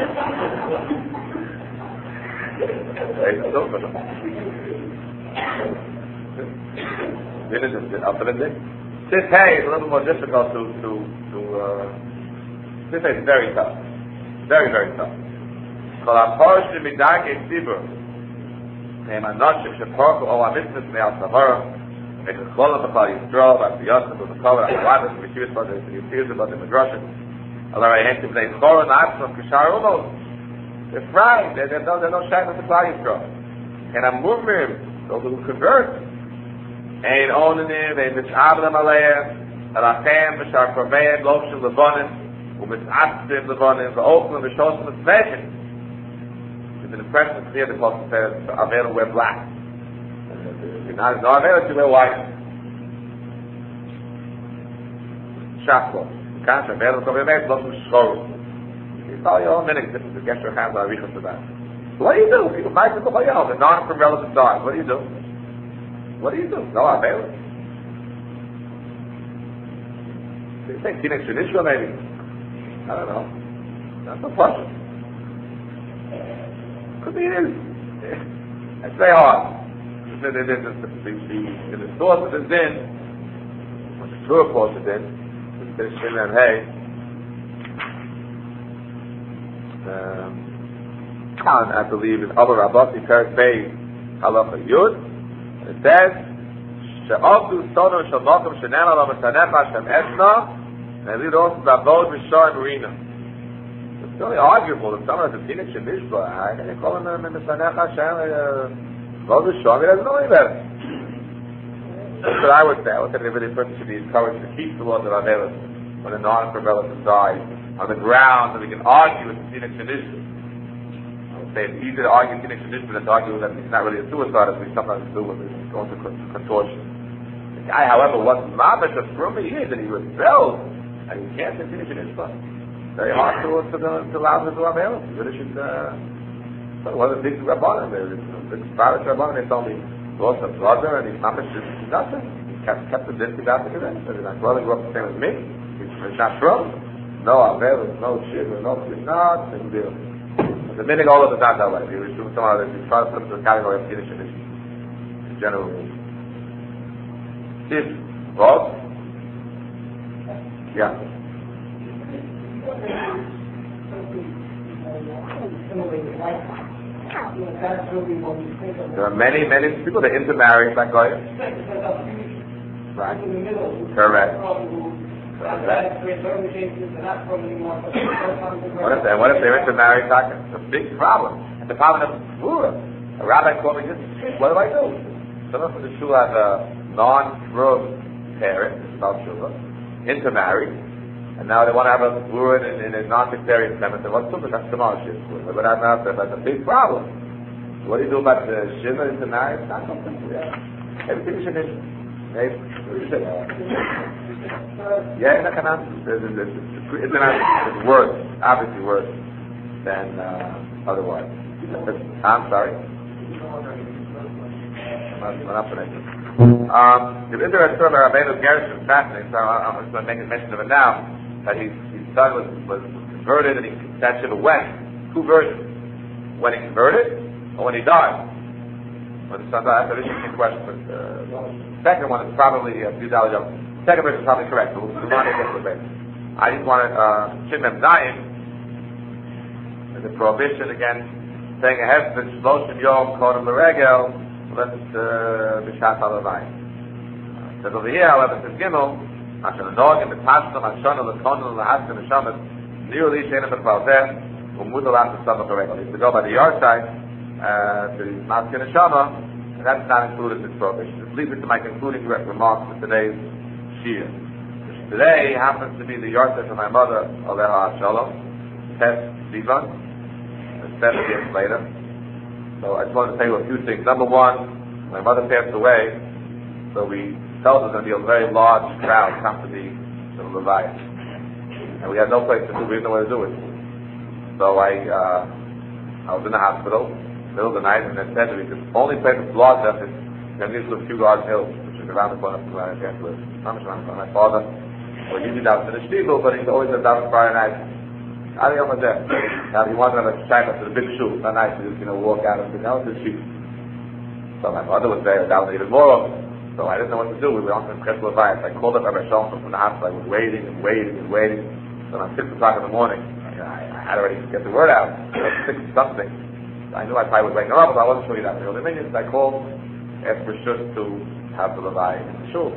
This hay is a little more difficult to to to. Uh, this hay is very tough, very very tough. Kol ha'por shemidagei tzibur, ne'em anoshim sheporku o ha'mitzvos me'al sahara, Make a call of the Chal Yisrael, but the Yosef of the Kovar, the Wadas, the Yeshivas, but the Yeshivas, but the Midrashim. Although I hate to play Chor and Absalom, Kishar Umos. They're fried. There's no, there's no shame of the Chal Yisrael. And I'm moving, those who convert. Ein Onanim, Ein Mish'abram Aleim, Alachem, B'shar Korbeim, Loshim Levonim, U'Mitz'atzim Levonim, V'Ochlim, V'Shosim, V'Tzvechin. It's an impression clear the Pasuk says, Avela wear black. If not, no Avela, you wear white. Shaflo. You can't say, Avela, Korbeim, Loshim, Shchorim. You tell your own minute, to get your hands on Arichas to that. What do you do? People fight with the Chayal, the non-from relative dies. What do you do? What do you do? No Avela. You think Phoenix Shanishra maybe? I don't know. That's a question. Could be it is. It's very hard. The, the, the, the, the, the, the source of the din, what the Torah calls the din, the Shin and Hay, um, I believe in Abba Rabbasi Perik Bey Halacha Yud, it says, She'avdu Sono Shalmakum Shenem Alam Sanecha Shem Esna, and lead also the Abod Rishar Marina. It's really arguable if someone has a Phoenix and Mishba, how can you call him in the Sanecha Shem? Abod Rishar, he doesn't know any better. That's what I would say. I would say that every person should be encouraged to keep the laws of Avelis when a non-from relative dies on the ground that we can argue with the Phoenix and Mishba. Say it's easier to argue Phoenix and Mishba than to argue that it's not really a suicide as we sometimes do when we're going to contortion. The guy, however, was mamish a from he is, and he rebelled, and he can't say Phoenix and Mishba. Very hard to to, to, to allow him to do Avelis. You really should. Uh, one of the big rabbanim, the big Spanish rabbanim, they told me, lost a brother, and he's mamish is nothing. He kept kept the disc out of it. My brother grew up the same as me. He's, he's not from. No Avelis, no shit, no not, same deal. The meaning all of the time that way. We assume somehow that we try to put into the category of Kiddush and Ish. In general. Steve, Rob? Yeah. There are many, many people that intermarry, like Goya. Right. Correct. What if they, what if they're intermarried? It's a big problem. And the problem of Shvura. A rabbi called me, what do I do? Someone from the shul has a non-Shvura parent, about Shvura, intermarried, and now they want to have a Shvura in, in a non-sectarian family. What's up with that Shema shit? But that's a big problem. What do you do about the Shema intermarried? It's not something. Yeah. Everything should be. Maybe. Yeah, it's not it's worse, obviously worse than uh, otherwise. I'm sorry. I'm not finished. Um, the interesting story about Rabbeinu Gershon is fascinating, so I'm just going to make a mention of it now. That his, his son was, was converted, and he that should have went. Two versions: when he converted, or when he died. When the son died, that's an interesting question. But uh, the second one is probably a few dollars up. Second verse is probably correct, but we'll move on to the base. I just wanted uh Shin Mem Zayin, the prohibition against saying a hefet shloshim yom kodem l'regel, let's b'shat halavayim. It says over here, however, it says Gimel, Asher l'nogim b'tashlam hashana l'konim l'haskim l'shamet niru li shenim b'kvalzeh u'mudu l'am t'sabach l'regel. He has to go by the yard side uh, to the maskin l'shama, and that's not included in this prohibition. This leads me to my concluding remarks for today's Shia. Today happens to be the yahrzeit of my mother, Aleha Shalom, Tes Sivan, seven years later. So I just wanted to tell you a few things. Number one, my mother passed away, so we felt there was going to be a very large crowd come to the, to the Levaya. And we had no place to do, we didn't know where to do it. So I uh, I was in the hospital, middle of the night, and they said that we could only place a blood test in the few Garden Hills, around the corner from where I can't live. I'm around my father. Well, usually down to the shtiegel, but he's always down Friday night. How do you open there? Now, he wanted to have a shayla to the big shoe. Not nice to just, you know, walk out and sit down to the sheep. So my mother was there, down even more. So I didn't know what to do. We were on some special advice. I called up Rabbi Shalom from the hospital. I was waiting and waiting and waiting. So around six o'clock in the morning, I, I had already get the word out. It was six something. So I knew I probably would wake her up, but I wasn't sure you that. The minutes I called, asked for Shush to have the Levai in the shul.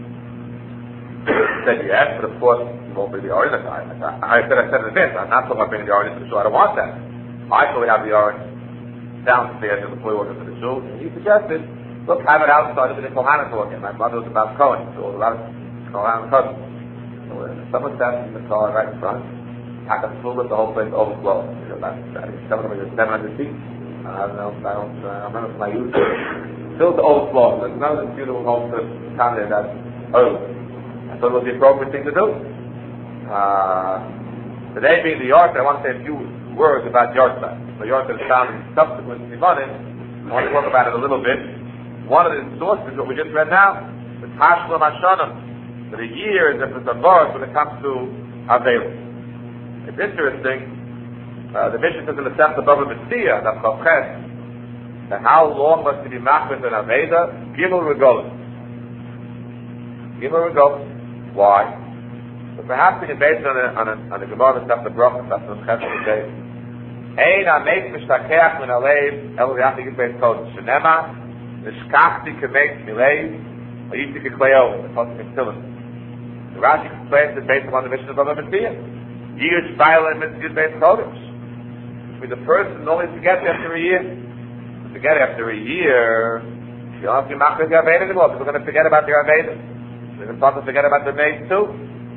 Said yes, but of course you won't bring the Aron. I, I said I said in advance, I'm not talking about bringing the Aron into the shul. I don't want that. I thought we have the Aron downstairs before we walk into the shul. And he suggested, look, have it outside of the Kohanim talking. My mother was about Cohen, so there was a lot of Kohanim cousins. So uh, someone sat in the car right in front, packed up full of the whole place overflowed. You know, about seven hundred feet. I don't know, I don't, uh, I remember from my youth. Still to overflow. There's none of the funeral homes that come there that's early. So it was the appropriate thing to do. Uh, today being the York, I want to say a few words about York. The York is found in subsequent Simanim. I want to talk about it a little bit. One of the sources, what we just read now, the Tashlum Hashanim, that a year is different than Boris when it comes to Avela. It's interesting. Uh, the mission says in the Sefer Bava Metzia, that Chavches, that how long must you be machbet in Aveda? Gimel Regolim. Gimel Regolim. Why? But perhaps we can base it on a, on a, on a Gemara that's the Brach, that's the Chesed today. Ein ha-meis mishtakeach min ha-lev, el v'yach yigit beis kodesh. Shenema, nishkachti kemeis milev, v'yiti kekleo, the Pasuk in Tilim. The Rashi explains it based upon the mission of Bava Metzia. Yir shvayla mitzvah beis kodesh. I mean, the person only forgets after a year. To forget after a year, you don't have to be machbet the Aveda anymore, because we're going to forget about the Aveda. We're going to start to forget about the maid too.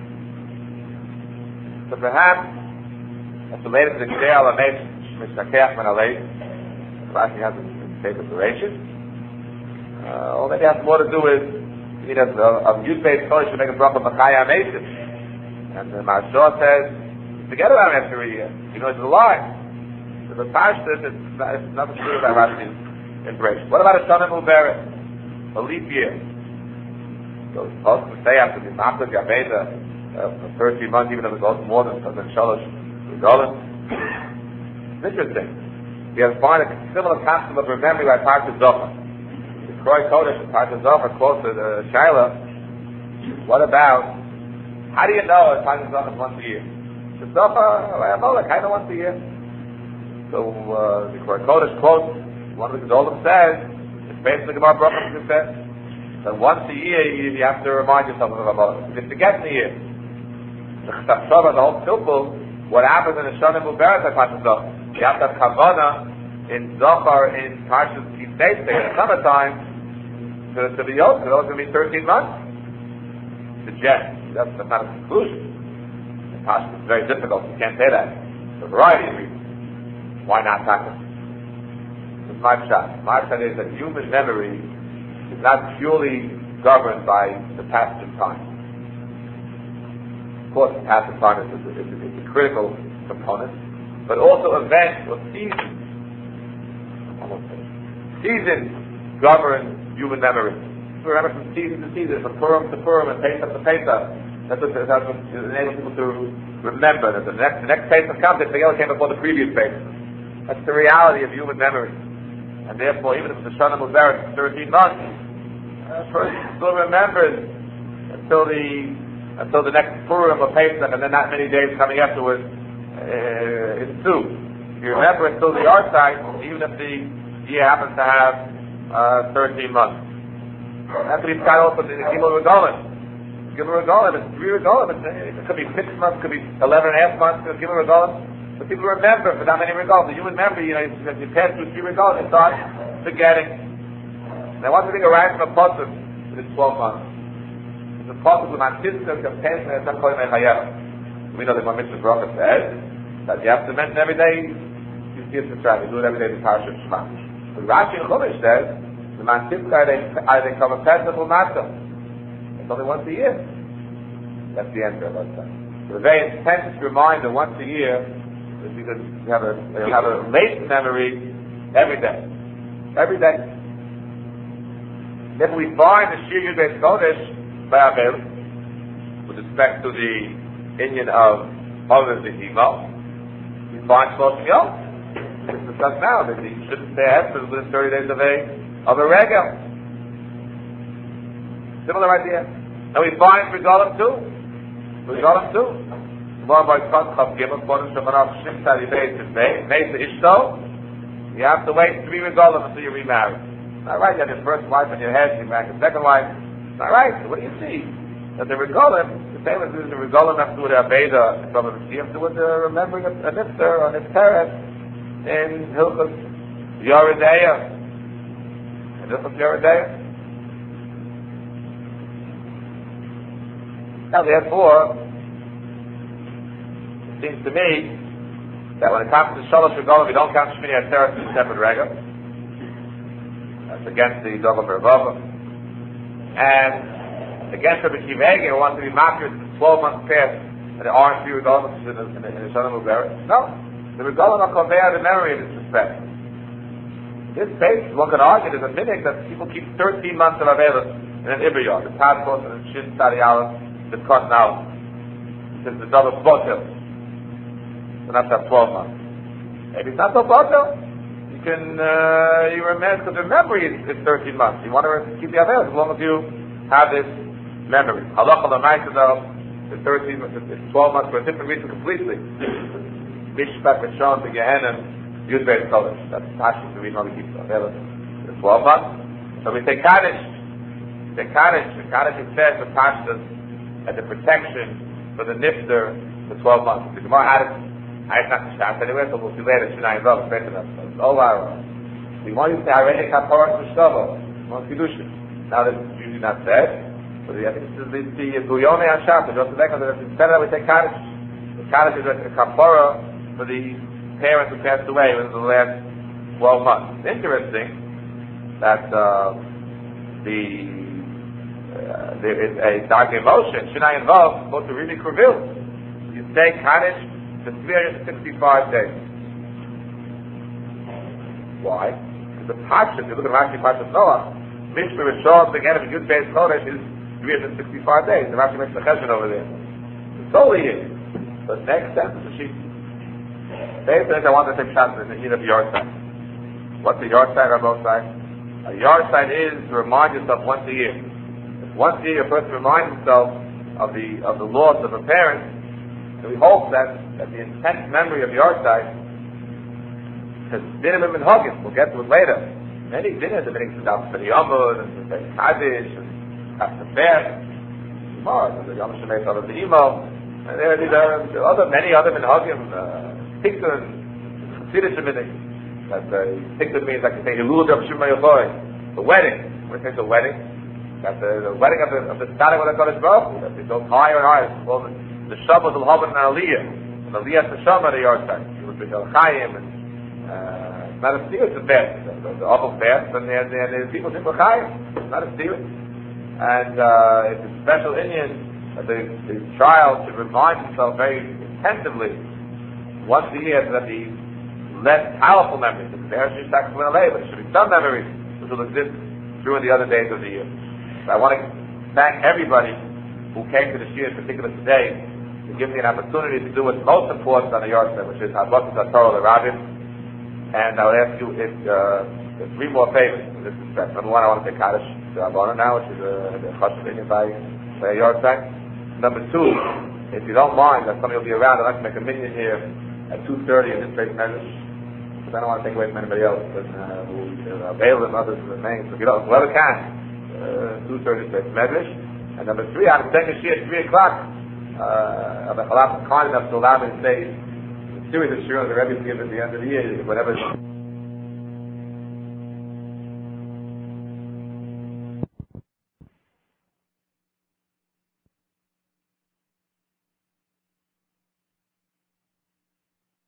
So perhaps, that's related to the K'dei al HaMeis, Mishtakeach min Alev. Rashi has a paper duration. Uh, all that has more to do is, you know, a youth-based college should make a bracha b'chaya HaMeisim. And the Marshal says, forget about it after a year. You know, it's a lie. So the Pashtus, it's, it's nothing to do about Rashi's embrace. What about a Shana Muberet? A leap year. So it's supposed to say after the Machbet Yaveda uh, for thirteen months, even if it goes more than than Shalosh Regolim. It's interesting. We have find a similar concept of remembering by Parshat Zohar. The Kroi Kodesh and Parshat Zohar quotes uh, Shaila. What about, how do you know if Parshat Zohar is once a year? The Zohar, I know, like kind of once a year. So uh, the Kroi Kodesh quotes, one of the Gedolim says, it's basically Gemara Brachos who says, that once a year you, you have to remind yourself of Avodah. If you forget in a year, the Chesed Shava, the whole Tilpul, what happens in the Shana Muberet at Parshat Zohar? You have to have Kavanah in Zohar in Parshat Kisei in the summertime to, to be Yom. So it's going to be thirteen months. The jet. That's, that's not a conclusion. In Parshat it's very difficult. You can't say that. For a variety of reasons. Why not tackle? It's my shot. My shot is that human memory is not purely governed by the passage of time. Of course, the passage of time is, is, is, is a critical component, but also events or seasons. Seasons govern human memory. We remember from season to season, from Purim to Purim, and Pesach to Pesach. That's what, that's what enables people to remember that the next, the next Pesach comes, they forget what came before the previous Pesach. That's the reality of human memory. And therefore, even if it's a Shana Muberet for thirteen months, a person still remembers until the until the next Purim or Pesach, and then not many days coming afterwards uh, ensue. You remember until the art side, even if the year happens to have uh, thirteen months. That's what he's got also in the Gimel Regolim. Gimel Regolim, it's three Regolim. It could be six months, it could be eleven and a half months. Gimel Regolim. But people remember for that many regalim. The human memory, you know, you pass through three regalim, you start forgetting. And I want to think around from a pasuk for this twelve months. It's a pasuk with Mantiska, Kapten, and some calling Mechayel. We know that my Mitzvah Bracha says that you have to mention every day. You see it in Israel. You do it every day in Parashat Shema. But Rashi and Chumash says the Mantiska are they cover Pesach or Matzah. It's only once a year. That's the answer about that. So a very intense reminder once a year. Because you have a you have a latent memory every day, every day. If we find the Shir Yud Beis Kodesh by Abel, with respect to the Inyan of Homer Zehimo, we find Shloshim Yom. It's discussed now that you shouldn't stay ahead for within thirty days of a of a regel. Similar idea. And we find Regalim too. Regalim too. You have to wait three regalim until you remarry. not right. You have your first wife in your head, you marry the second wife. It's not right. So what do you see? That the regolim, the same as the regolim have to do with the Aveda, some of the have to do with the remembering a, a nifter on his parents in Hilchos Yoredeya. In Hilchos Yoredeya. Now, therefore, it seems to me that when it comes to Shalosh Regolim, we don't count Shmini Atzeres as a separate rega. That's against the Dogma Rebava. And against Rabbi Akiva Eiger, who wants to be martyred twelve months past, and there aren't few Regolim in the, in the, in the Shana Muberet. No. The Regolim are conveyed the memory in this respect. This base, one can argue, there's a minute that people keep thirteen months of Avelis in an Ibriyah, the Tadkos and the Shin Tadi Aleph, the cut now, since the double bottle, so that's have twelve months. Maybe it's not so bottle. You can uh, you remember because the memory is, is thirteen months. You want to keep the Avelis as long as you have this memory. Halacha l'maisa though, the thirteen, it's twelve months for a different reason completely. Mishpat Rishon to Gehenna, Yud Beis Kodesh. That's Tashis, the reason why we keep the Avelis. It's twelve months. So we take Kaddish. We take Kaddish. The Kaddish it says the Tashis as a protection for the nifter for twelve months. The Gemara had it, I not the Shabbos anyway, so we'll see later, Shinai Vav, it's better enough. It's all our we want you to say, Harei Kaporat Mishtava, want Kiddushin. Now that's usually not said, but I think this is the Guyone HaShabbos, just like that, instead of that we take Kaddish. The Kaddish is a Kapora for the parents who passed away within the last twelve months. It's interesting that uh, the Uh, there is a dark emotion, Shinai and Vav, supposed to really reveal. You say Kaddish for three hundred sixty-five days. Why? Because the Pasha, if you look at Rashi Pasha Noah, Mishpah Rishon, again, of a Yud Beis Kodesh is three hundred sixty-five days. The Rashi makes the cheshbon over there. It's only here. But next sentence, the sheep. They said, I want to take shots in the heat of yard sign. What's a yard sign on both sides? A yard sign is to remind yourself once a year. Once a year, a person reminds himself of the of the loss of a parent, and we hope that, that the intense memory of the Yortzeit has dinim and minhagim. We'll get to it later. Many dinim, the meaning of the Yomud, and the Kaddish, and the Fair, and the Yom Shemay, of the Emo, and there are these other, many other minhagim, Tikkun, Chassidish meaning. That Tikkun means, like you say, Hilul of Shema Yochoi, the wedding. When it the wedding, that the, the wedding of the of the Tzaddik with the Kodesh Baruch Hu, that it goes higher and higher. It's called the Shabbos of Havan and Aliyah, and Aliyah to Shama the Yortzeit. It was Bishal Chaim and uh, not a steer, it's a bed. The awful fast, and there there's people think Chaim, not a steer. And uh, it's a special Indian that the, the child should remind himself very intensively once a year so that the less powerful memories, the parents should but it should be some memories which will exist during the other days of the year. So I want to thank everybody who came to the Shir in particular today to give me an opportunity to do what's most important on the Yortzeit, which is Habakkuk HaTorah L'Rabbim. And I'll ask you if uh, there's three more favors in this respect. Number one, I want to say Kaddish to Abona now, which is a Chashuv Inyan by by Yortzeit. Number two, if you don't mind, that somebody will be around, I'd like to make a minyan here at two thirty in this great measure. Because I don't want to take away from anybody else, but uh, who uh, avail and others remain. So if you don't, whoever can. two thirty Beit Medrash, and number three, I'm taking a shir at three o'clock. Uh, I'm kind enough to allow me to say the series of shirim the Rebbe gives at the end of the year, whatever.